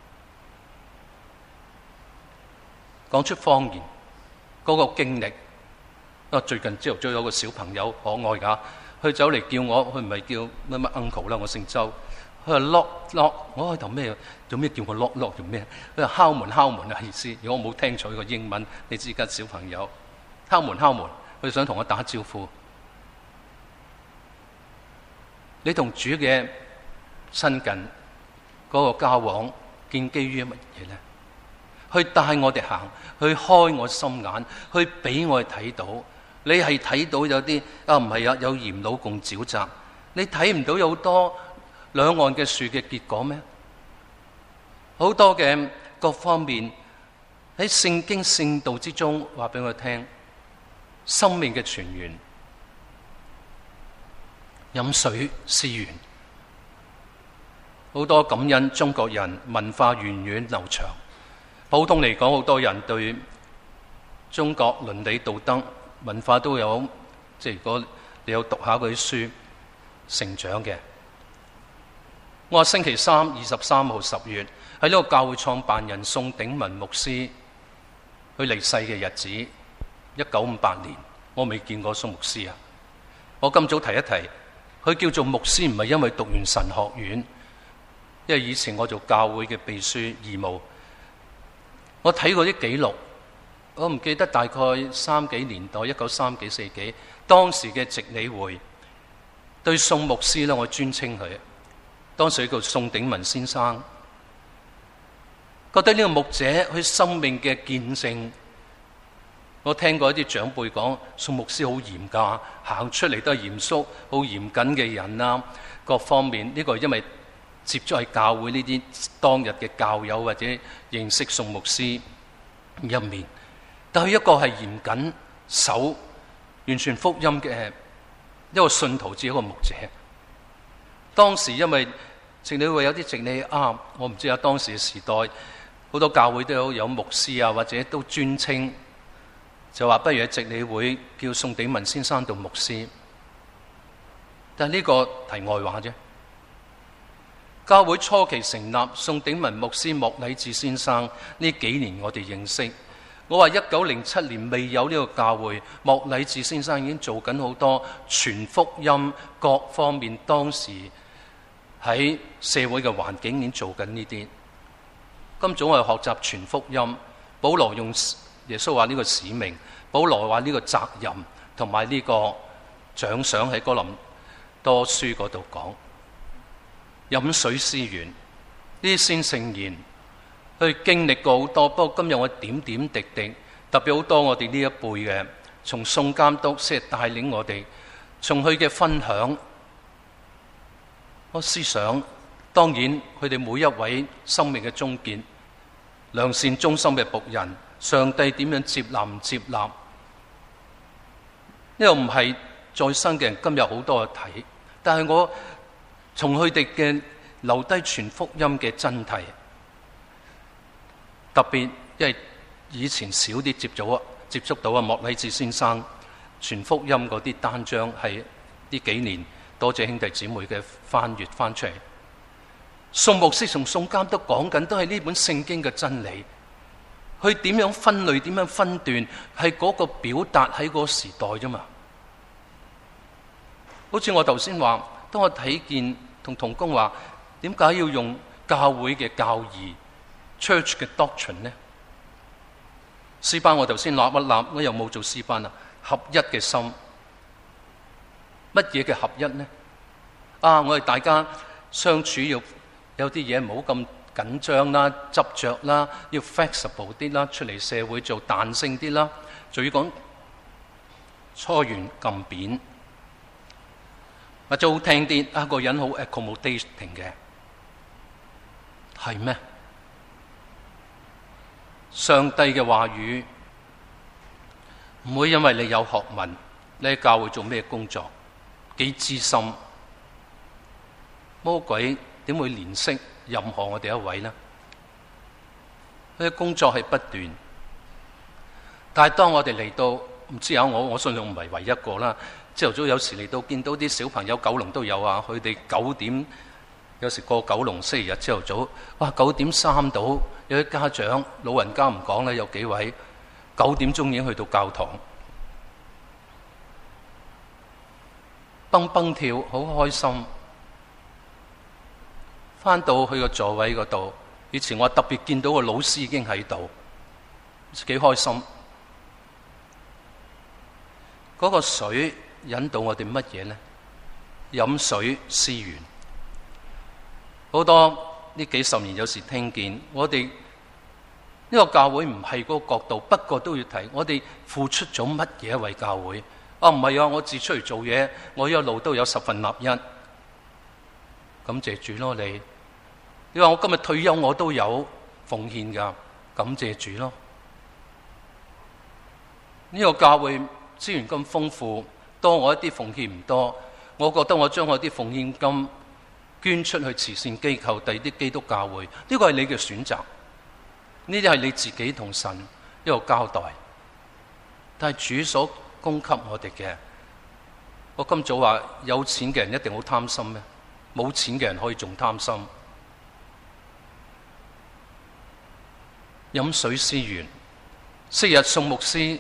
[SPEAKER 1] 講出方言嗰個經歷。最近朝頭早有個小朋友可愛㗎，佢走嚟叫我，佢唔係叫乜乜 uncle 啦，我姓周。佢話 lock，我喺度咩？做咩叫我 lock 做咩？佢話敲門啊意思。如果我冇聽錯個英文，你知㗎小朋友敲門，佢想同我打招呼。你同主嘅親近嗰個交往，建基於乜嘢呢？去帶我哋行，去開我心眼，去俾我哋睇到。你係睇到有啲唔係啊，有鹽滷共沼澤，你睇唔到有好多兩岸嘅樹嘅結果咩？好多嘅各方面喺聖經聖道之中話俾我聽，生命嘅泉源，飲水思源。好多感恩中國人文化源遠流長。普通嚟講，好多人對中國倫理道德文化都有，即係如果你有讀下嗰啲書成長嘅。我星期三23號10月喺呢個教會創辦人宋鼎文牧師佢離世嘅日子，1958年，我未見過宋牧師啊。我今早提一提，佢叫做牧師唔係因為讀完神學院，因為以前我做教會嘅秘書義務，我睇過啲記錄，我唔記得大概30幾年代，1930幾40幾，當時嘅直理會對宋牧師咧，我尊稱佢，當時佢叫宋鼎文先生，覺得呢個牧者佢生命嘅見證。我聽過一啲長輩講，宋牧師好嚴格，行出嚟都係嚴肅、好嚴謹嘅人啦，各方面呢個係因為接觸喺教會呢啲當日嘅教友或者認識宋牧師一面，但係一個係嚴謹守完全福音嘅一個信徒，至一個牧者。當時因為直理會有啲直理我唔知啊，當時嘅時代好多教會都有牧師啊，或者都尊稱，就話不如喺直理會叫宋鼎文先生做牧師。但係呢個題外話啫。教會初期成立，宋鼎文牧師、莫禮志先生呢幾年我哋認識。我話1907年未有呢個教會，莫禮志先生已經做緊好多傳福音各方面，當時喺社會嘅環境已經做緊呢啲。今早我哋學習傳福音，保羅用耶穌話呢個使命，保羅話呢個責任，同埋呢個獎賞喺哥林多書嗰度講。飲水思源，呢啲先聖言，佢經歷過好多。不過今日我點點滴滴，特別好多我哋呢一輩嘅，從宋監督先係帶領我哋，從佢嘅分享，我思想，當然佢哋每一位生命嘅終結，良善忠心嘅僕人，上帝點樣接納唔接納？呢個唔係在生嘅人今日好多去睇，但係我從佢哋嘅留低傳福音嘅真諦，特別因為以前少啲接觸到莫禮志先生傳福音嗰啲單張，係呢幾年多謝兄弟姊妹嘅翻閱翻出嚟。宋牧師同宋監督講緊都係呢本聖經嘅真理，佢點樣分類、點樣分段，係嗰個表達喺嗰個時代啫嘛。好似我頭先話，當我睇見同同工話，點解要用教會嘅教義 church 嘅 doctrine 呢？詩班我頭先立一立，我又冇做詩班啦。合一嘅心，乜嘢嘅合一呢？我哋大家相處要有啲嘢唔好咁緊張啦、執着啦，要 flexible 啲啦，出嚟社會做彈性啲啦。仲要講初圓咁扁。或者好聽啲，一個人好 accommodating 嘅，係咩？上帝嘅話語唔會因為你有學問，你喺教會做咩工作，幾資深，魔鬼點會憐惜任何我哋一位呢？佢嘅工作係不斷，但係當我哋嚟到，唔知有我相信唔係唯一一個啦。朝頭早有時嚟到見到啲小朋友，九龍都有啊。佢哋9點有時過九龍，星期日朝頭早，哇9點3到，有啲家長老人家唔講啦，有幾位9點鐘已經去到教堂，蹦蹦跳，好開心。翻到去個座位嗰度，以前我特別見到個老師已經喺度，幾開心。嗰個水引導我哋乜嘢呢？飲水思源。好多呢幾十年有時聽見我哋呢個教會唔係嗰個角度，不過都要提我哋付出咗乜嘢為教會。唔係我自出嚟做嘢，我一路都有10分立一。感謝主咯，你話我今日退休我都有奉獻㗎，感謝主咯。呢個教會資源咁豐富，多我一啲奉獻唔多，我覺得我將我啲奉獻金捐出去慈善機構、第二啲基督教會，呢個係你嘅選擇，呢啲係你自己同神一個交代。但係主所供給我哋嘅，我今早話有錢嘅人一定好貪心咩？冇錢嘅人可以仲貪心。飲水思源，昔日宋牧師，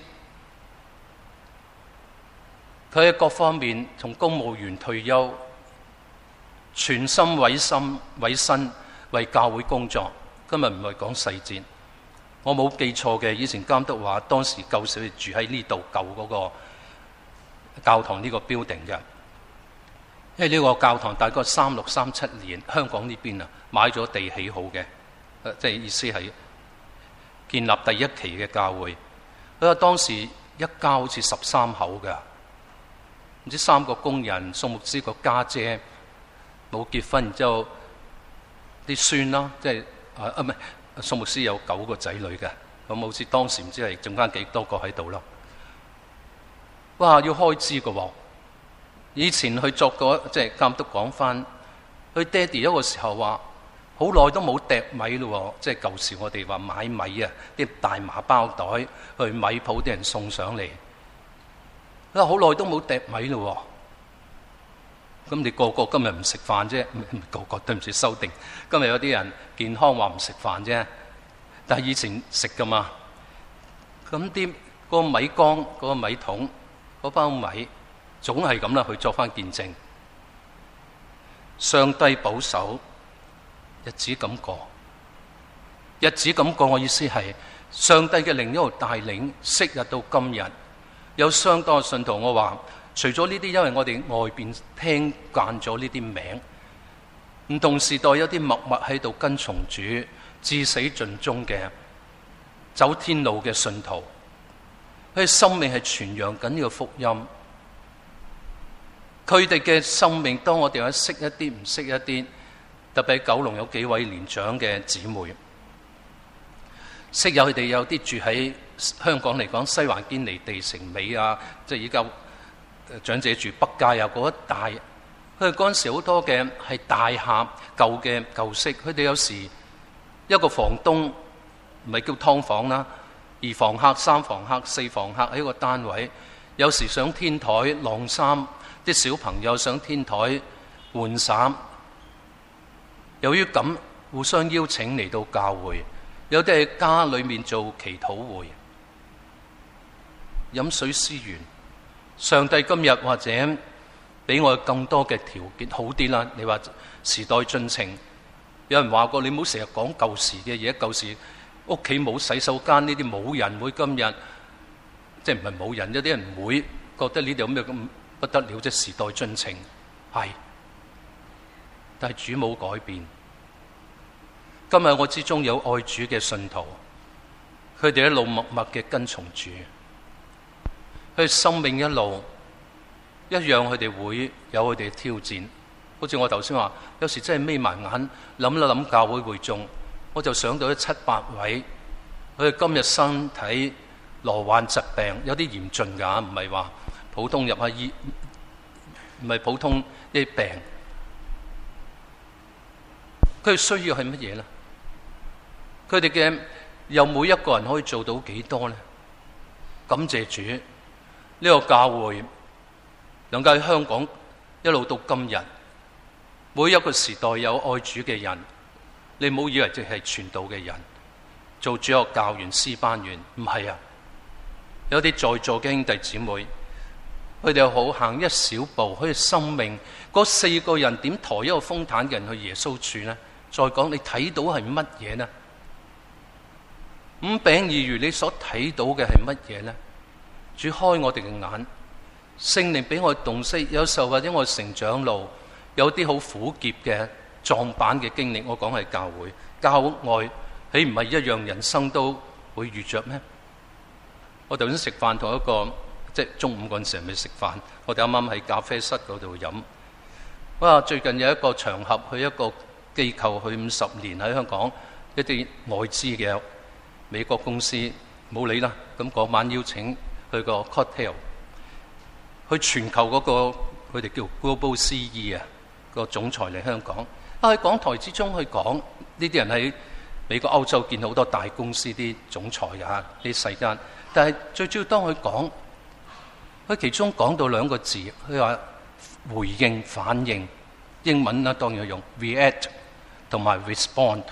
[SPEAKER 1] 佢喺各方面從公務員退休，全心委身為教會工作。今日唔係講細節，我冇記錯嘅，以前監督話當時舊時住喺呢度舊嗰個教堂呢個 building 嘅，因為呢個教堂大概36、37年香港呢邊買咗地起好嘅，即係意思係建立第一期嘅教會。佢話當時一家好似13口嘅，唔知3個工人，宋牧師個家姐冇結婚，然之後啲孫啦，即係唔係宋牧師有9個仔女嘅，咁好似當時唔知係剩翻幾多個喺度咯。哇！要開支嘅喎，以前去作過即係監督講翻，佢爹哋一個時候話好耐都冇糴米咯，即係舊時我哋話買米啊，啲大麻包袋去米鋪啲人送上嚟，佢話好耐都冇糴米咯。咁你個個今日唔食飯啫，個個對唔住修訂。今日有啲人健康話唔食飯啫，但係以前食噶嘛。咁啲個米缸、嗰個米桶、嗰包米，總係咁啦，去作翻見證。上帝保守，日子咁過，日子咁過。我意思係上帝嘅靈一路帶領，昔日到今日，有相當嘅信徒。我話除咗呢啲，因為我哋外邊聽慣咗呢啲名，唔同時代有啲默默喺度跟從主，至死盡忠嘅走天路嘅信徒，佢哋生命係傳揚緊呢個福音。佢哋嘅生命，當我哋識一啲唔識一啲，特別喺九龍有幾位年長嘅姊妹，識有佢哋有啲住喺香港嚟講西環堅尼地城尾啊，即係依家長者住北街啊嗰一帶。佢哋嗰陣時好多嘅係大廈舊嘅舊式，佢哋有時一個房東唔係叫劏房啦，2房客、3房客、4房客喺個單位，有時上天台晾衫，啲小朋友上天台換衫。由於咁互相邀請嚟到教會，有啲喺家裏面做祈禱會，飲水思源。上帝今日或者俾我更多嘅條件好啲啦。你話時代進程，有人話過你唔好成日講舊時嘅嘢，舊時屋企冇洗手間呢啲冇人會今日，即係唔係冇人，有啲人唔會覺得呢度有咩咁不得了啫。時代進程係，但係主冇改變。今日我之中有愛主嘅信徒，佢哋一路默默嘅跟從主，佢生命一路一樣，佢哋會有佢哋嘅挑戰。好似我頭先話，有時真係眯埋眼諗一諗教會會眾，我就想到7、8位，佢哋今日身體罹患疾病，有啲嚴峻㗎，唔係話普通入下醫，唔係普通啲病。佢哋需要係乜嘢呢？佢哋嘅又每一個人可以做到幾多呢？感謝主，呢個教會能夠喺香港一路到今日，每一個時代有愛主嘅人。你唔好以為淨係傳道嘅人做主學教員、師班員，唔係啊！有啲在座嘅兄弟姊妹，佢哋好行一小步，佢哋生命嗰4個人點抬一個風癱嘅人去耶穌處呢？再講，你睇到係乜嘢呢？5餅2魚，你所睇到嘅係乜嘢呢？主開我哋嘅眼，聖靈俾我洞悉。有時候或者我成長路有啲好苦澀嘅撞板嘅經歷，我講係教會教外，豈唔係一樣人生都會遇着咩？我頭先食飯同一個，即係中午嗰陣時未食飯，我哋啱啱喺咖啡室嗰度飲。哇！最近有一個場合去一個機構去50年喺香港一啲外資嘅美國公司冇理啦，咁嗰晚邀請去個 cocktail， 去全球嗰個佢哋叫 Global CE 啊個總裁嚟香港，喺講台之中去講，呢啲人喺美國歐洲見好多大公司啲總裁啊啲世間，但係最主要當佢講，佢其中講到兩個字，佢話回應反應，英文啦當然用 react 同埋 respond。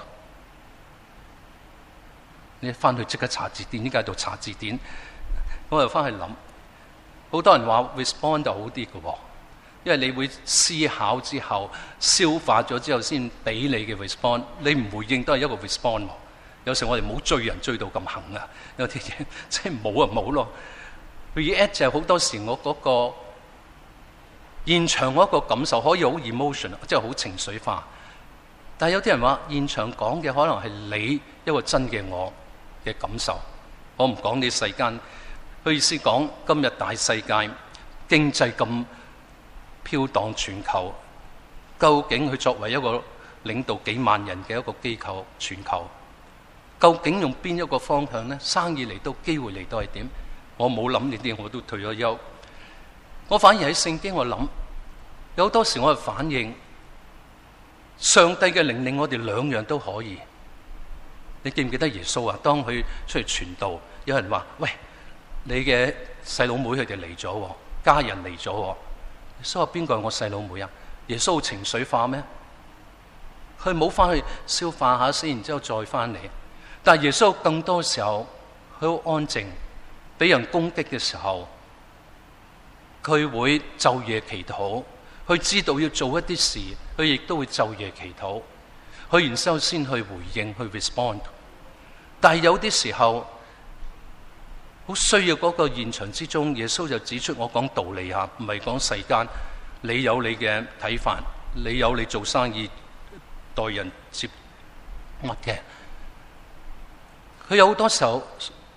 [SPEAKER 1] 你翻去即刻查字典，依家喺度查字典，我又翻去諗，好多人話 respond 就好啲嘅喎，因為你會思考之後消化咗之後先俾你嘅 respond， 你唔回應都係一個 respond。有時我哋唔好追人追到咁行啊，有啲嘢即係冇就冇咯。react 就係好多時我嗰個現場嗰個感受可以好 emotion， 即係好情緒化。但係有啲人話現場講嘅可能係你一個真嘅我嘅感受。我唔講你世間，佢意思講今日大世界經濟咁飄蕩全球，究竟佢作為一個領導幾萬人嘅一個機構，全球究竟用邊一個方向呢？生意嚟到，機會嚟到係點？我冇諗呢啲，我都退咗休。我反而喺聖經我諗，有好多時我係反應上帝嘅靈令，我哋兩樣都可以。你記唔記得耶穌啊？當佢出嚟傳道，有人話：喂，你嘅細佬妹佢哋嚟咗，家人嚟咗。耶穌話：邊個係我細佬妹啊？耶穌好情緒化咩？佢冇翻去消化下先，然之後再翻嚟。但係耶穌更多時候，佢好安靜，俾人攻擊嘅時候，佢會晝夜祈禱。佢知道要做一啲事，佢亦都會晝夜祈禱。佢然之後先去回應，去 respond。但係有啲時候，好需要嗰個現場之中，耶穌就指出我講道理嚇，唔係講世間。你有你嘅睇法，你有你做生意待人接物嘅。佢有好多時候，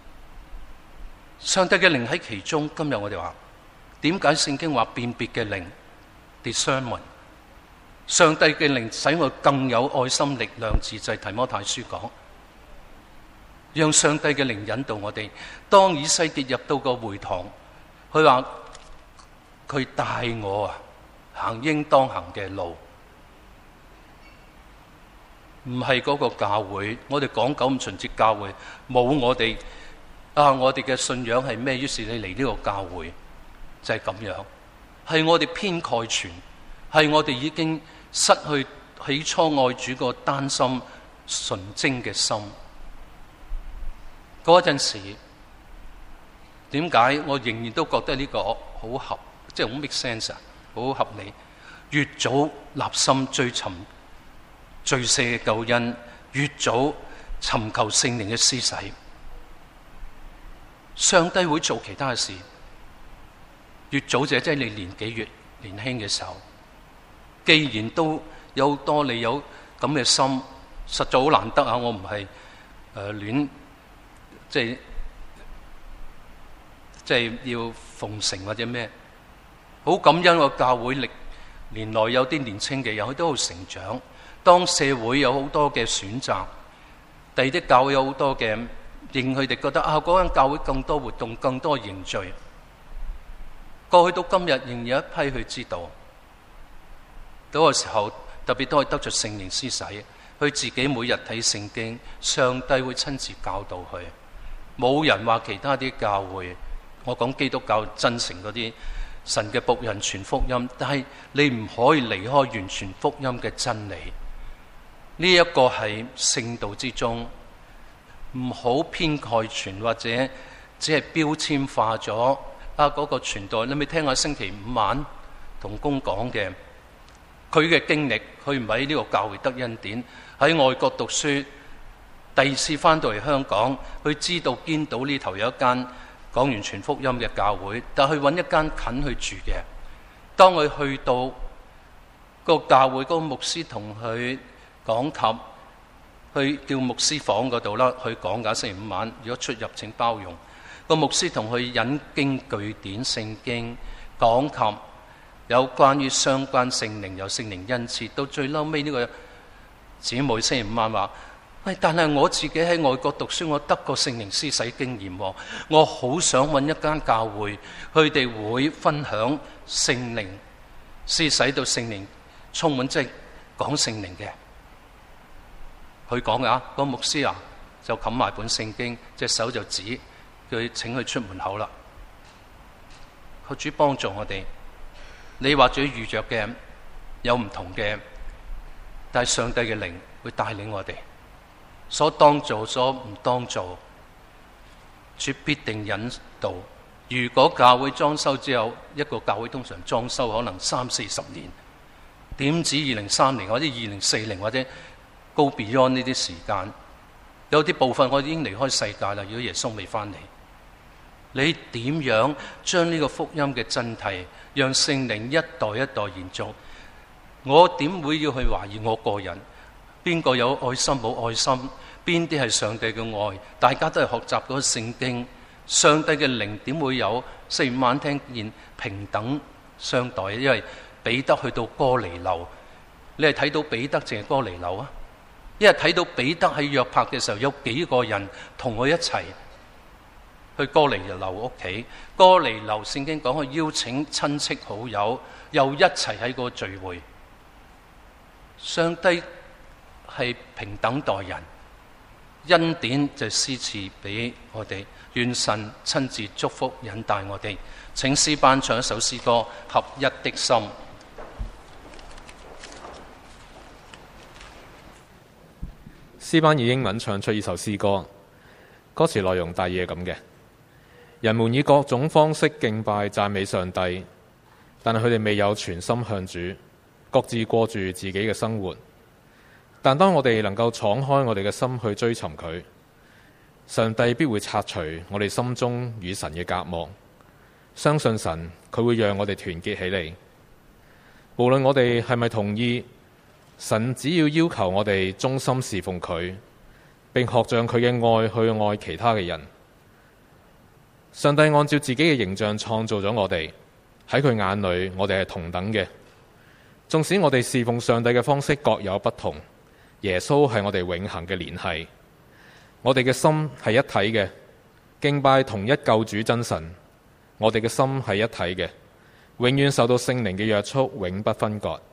[SPEAKER 1] 上帝嘅靈喺其中。今日我哋話，點解聖經話辨別嘅靈 discernment？ 上帝嘅靈使我更有愛心、力量、自制。提摩太書講，讓上帝嘅靈引導我哋。當以西結入到個會堂，佢話佢帶我啊行應當行嘅路，唔係嗰個教會。我哋講九五旬節教會冇我哋我哋嘅信仰係咩？於是你嚟呢個教會就係咁樣，係我哋偏概全，係我哋已經失去起初愛主個單心純正嘅心。嗰陣時，點解我仍然都覺得呢個好合，即係好 make sense 啊，好合理。越早立心追尋罪赦嘅救恩，越早尋求聖靈嘅施洗，上帝會做其他嘅事。越早就即係你年紀越年輕嘅時候，既然都有多你有咁嘅心，實在好難得啊！我唔係亂，即係要奉承或者咩，好感恩個教會年來有啲年青嘅人，佢都好成長。當社會有好多嘅選擇，第二啲教會有好多嘅，令佢哋覺得嗰間教會更多活動，更多凝聚。過去到今日，仍有一批去知道，嗰個時候特別都可以得着聖靈施洗，佢自己每日睇聖經，上帝會親自教導佢。冇人話其他啲教會，我講基督教真誠嗰啲神嘅僕人傳福音，但係你唔可以離開完全福音嘅真理。呢一個係聖道之中，唔好偏概全或者只係標籤化咗。嗰個傳道，你咪聽下星期五晚同工講嘅，佢嘅經歷，佢唔喺呢個教會得恩典，喺外國讀書，第二次翻到嚟香港，佢知道堅島呢頭有一間講完全福音嘅教會，但係去揾一間近去住嘅。當佢去到個教會，嗰個牧師同佢講及，去叫牧師房嗰度啦，去講㗎。星期五晚，如果出入請包容。個牧師同佢引經據典聖經，講及有關於相關聖靈有聖靈恩賜。到最嬲尾呢個姊妹星期五晚話， 喂，但係我自己喺外國讀書，我得過聖靈施洗經驗喎，我好想揾一間教會，佢哋會分享聖靈施洗到聖靈充滿，即係講聖靈嘅。佢講㗎，個牧師啊就冚埋本聖經，隻手就指佢請佢出門口啦。求主幫助我哋。你或者遇着嘅有唔同嘅，但係上帝嘅靈會帶領我哋。所當做，所唔當做，主必定引導。如果教會裝修之後，一個教會通常裝修可能30-40年，點止2030年或者2040或者go beyond 呢啲時間？有啲部分我已經離開世界啦。如果耶穌未翻嚟，你點樣將呢個福音嘅真諦，讓聖靈一代一代延續？我點會要去懷疑我個人？邊個有愛心冇愛心？邊啲係上帝嘅愛？大家都係學習嗰個聖經，上帝嘅靈點會有4-5晚聽見平等相待？因為彼得去到哥尼流，你係睇到彼得淨係哥尼流啊？因為睇到彼得喺約帕嘅時候，有幾個人同佢一齊去哥尼流屋企。哥尼流聖經講佢邀請親戚好友，又一齊喺個聚會。上帝係平等待人，恩典就施賜俾我哋。願神親自祝福引帶我哋。請詩班唱一首詩歌《合一的心》。
[SPEAKER 2] 詩班以英文唱出呢首詩歌，歌詞內容大意係咁嘅：人們以各種方式敬拜讚美上帝，但係佢哋未有全心向主，各自過住自己嘅生活。但當我哋能夠敞開我哋嘅心去追尋佢，上帝必會拆除我哋心中與神嘅隔膜。相信神，佢會讓我哋團結起嚟。無論我哋係咪同意，神只要要求我哋忠心侍奉佢，並學像佢嘅愛去愛其他嘅人。上帝按照自己嘅形象創造咗我哋，喺佢眼裏我哋係同等嘅。縱使我哋侍奉上帝嘅方式各有不同，耶穌係我哋永恆嘅聯繫。我哋嘅心係一體嘅，敬拜同一救主真神。我哋嘅心係一體嘅，永遠受到聖靈嘅約束，永不分割。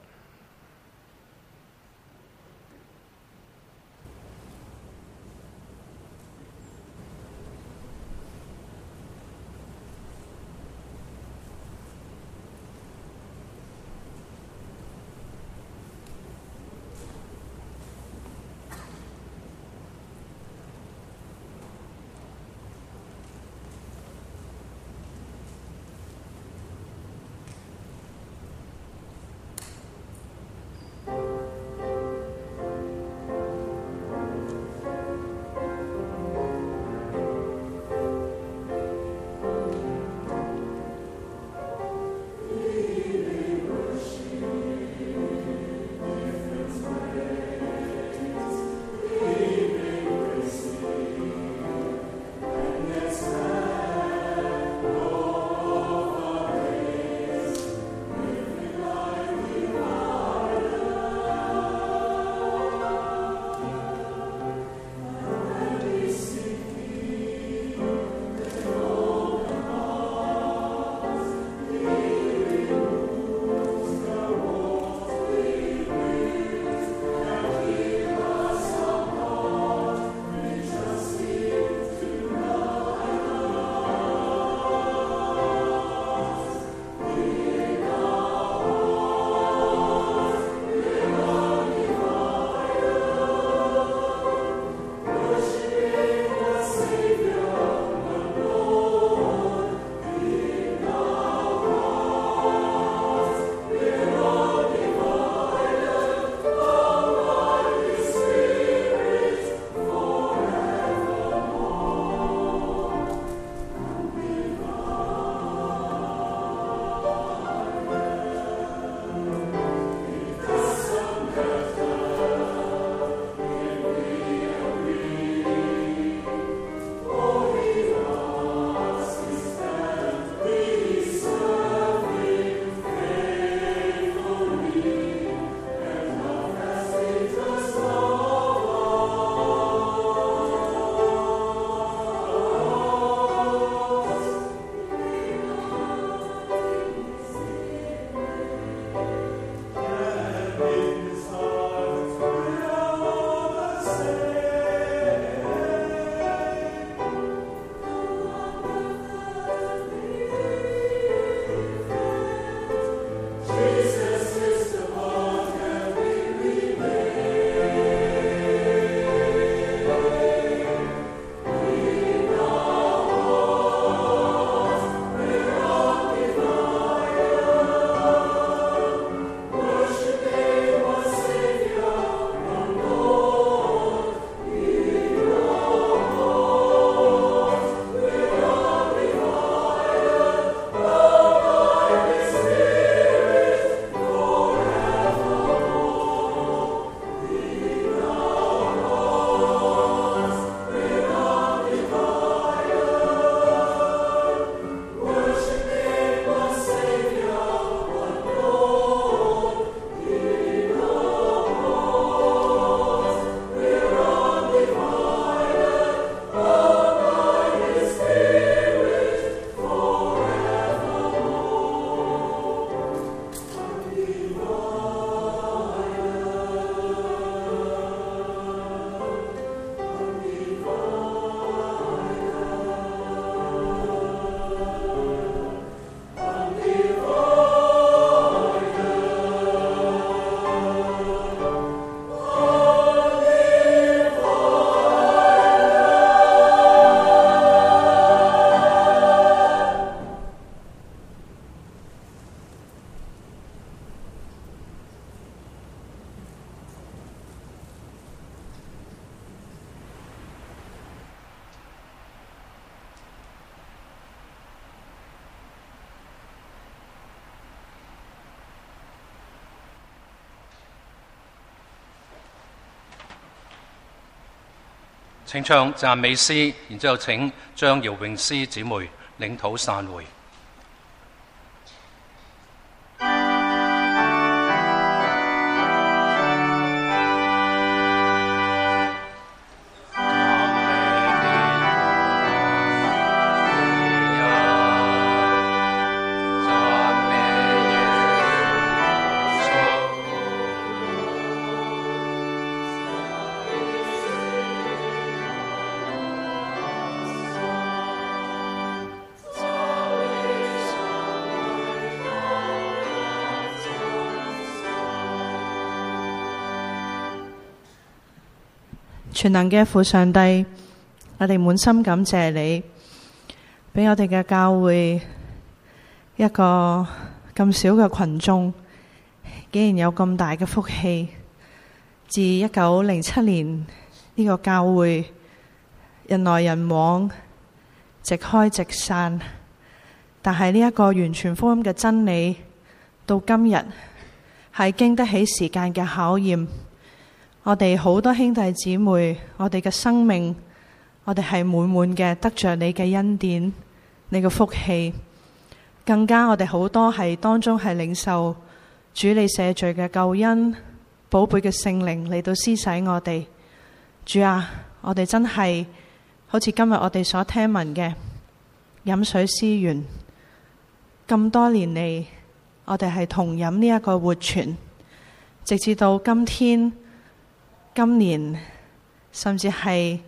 [SPEAKER 1] 請唱讚美詩，然之後請張姚詠詩姊妹領禱散會。
[SPEAKER 3] 全能嘅父上帝，我哋滿心感謝你，俾我哋嘅教會一個咁少嘅群眾，竟然有咁大嘅福氣。自1907年呢個教會人來人往，直開直散，但係呢一個完全福音嘅真理，到今日係經得起時間嘅考驗。我哋好多兄弟姊妹，我哋嘅生命，我哋係滿滿嘅得着你嘅恩典，你嘅福氣。更加我哋好多係當中係領受主你赦罪嘅救恩，寶貝嘅聖靈嚟到施洗我哋。主啊，我哋真係好似今日我哋所聽聞嘅飲水思源，咁多年嚟我哋係同飲呢一個活泉，直至到今天。今年甚至係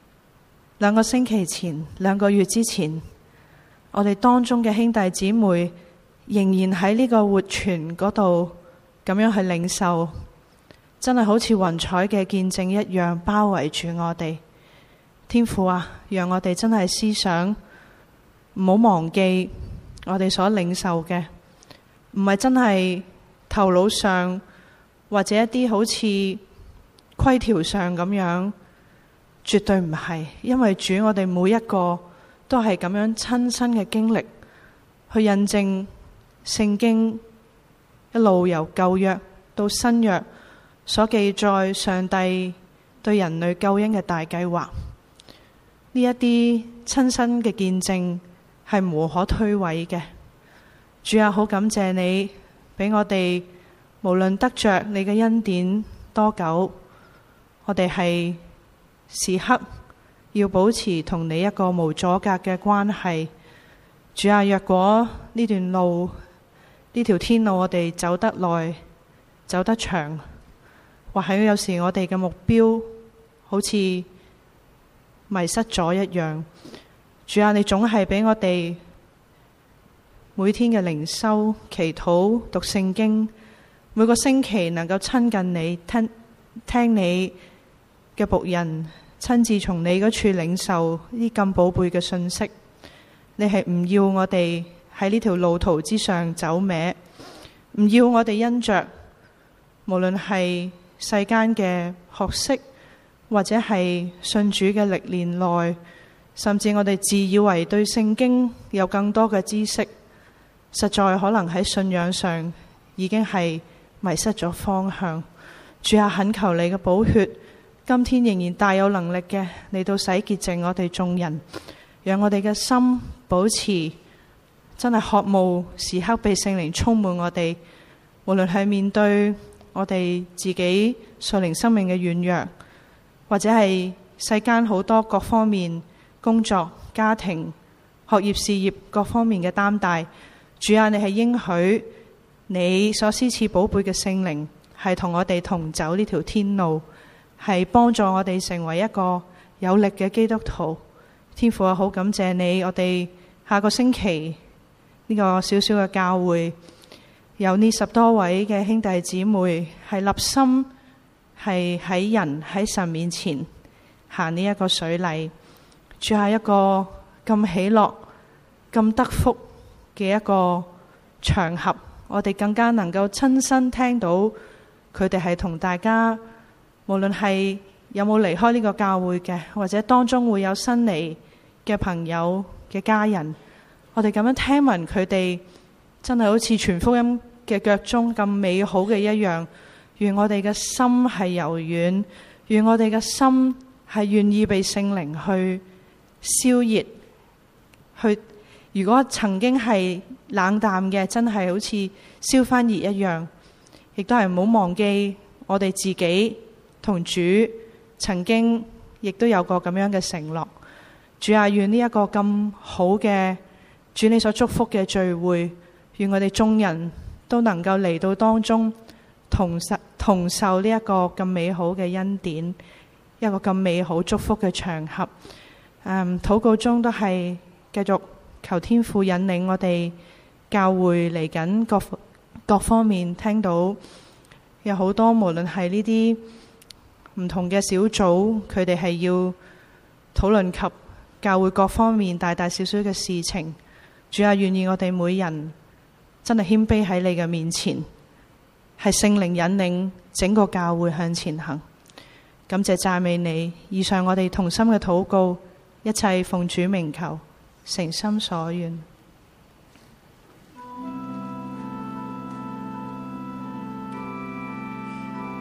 [SPEAKER 3] 2個星期前、2個月之前，我哋當中嘅兄弟姊妹仍然喺呢個活泉嗰度咁樣去領受，真係好似雲彩嘅見證一樣包圍住我哋。天父啊，讓我哋真係思想，唔好忘記我哋所領受嘅，唔係真係頭腦上或者一啲好似規條上咁樣，絕對唔係。因為主，我哋每一個都係咁樣親身嘅經歷，去印證聖經一路由舊約到新約所記載上帝對人類救恩嘅大計劃。呢一啲親身嘅見證係無可推諉嘅。主啊，好感謝你俾我哋，無論得着你嘅恩典多久，我哋係時刻要保持同你一個無阻隔嘅關係。主啊，若果呢段路，呢條天路我哋走得耐，走得長，或係有時我哋嘅目標好似迷失咗一樣，主啊，你總係俾我哋每天嘅靈修、祈禱、讀聖經，每個星期能夠親近你，聽你嘅僕人親自從你嗰處領受呢咁寶貝嘅信息。你係唔要我哋喺呢條路途之上走歪，唔要我哋因着無論係世間嘅學識，或者係信主嘅歷練內，甚至我哋自以為對聖經有更多嘅知識，實在可能喺信仰上已經係迷失咗方向。主啊，懇求你嘅寶血今天仍然大有能力嘅嚟到洗潔淨我哋眾人，讓我哋嘅心保持真係渴慕時刻被聖靈充滿我哋，無論係面對我哋自己屬靈生命嘅軟弱，或者係世間好多各方面工作、家庭、學業、事業各方面嘅擔帶。主啊，你係應許你所施賜寶貝嘅聖靈係同我哋同走呢條天路，係幫助我哋成為一個有力嘅基督徒。天父啊，好感謝你，我哋下個星期呢個小小嘅教會有呢10多位嘅兄弟姊妹係立心係喺神面前行呢一個水禮。主係一個咁喜樂、咁得福嘅一個場合，我哋更加能夠親身聽到佢哋係同大家，無論係有冇離開呢個教會嘅，或者當中會有新嚟嘅朋友嘅家人，我哋咁樣聽聞佢哋真係好似傳福音嘅腳蹤咁美好嘅一樣。願我哋嘅心係柔軟，願我哋嘅心係願意被聖靈去燒熱，去如果曾經係冷淡嘅，真係好似燒返熱一樣。亦都係唔好忘記我哋自己同主曾經亦都有過咁樣嘅承諾。主啊，願呢一個咁好嘅主你所祝福嘅聚會，願我哋眾人都能夠嚟到當中同受呢一個咁美好嘅恩典，一個咁美好祝福嘅場合。禱告中都係繼續求天父引領我哋教會嚟緊各方面，聽到有好多無論係呢啲唔同嘅小組，佢哋係要討論及教會各方面大大小小嘅事情。主啊，願意我哋每人真係謙卑喺你嘅面前，係聖靈引領整個教會向前行。感謝讚美你。以上我哋同心嘅禱告，一切奉主名求，誠心所願。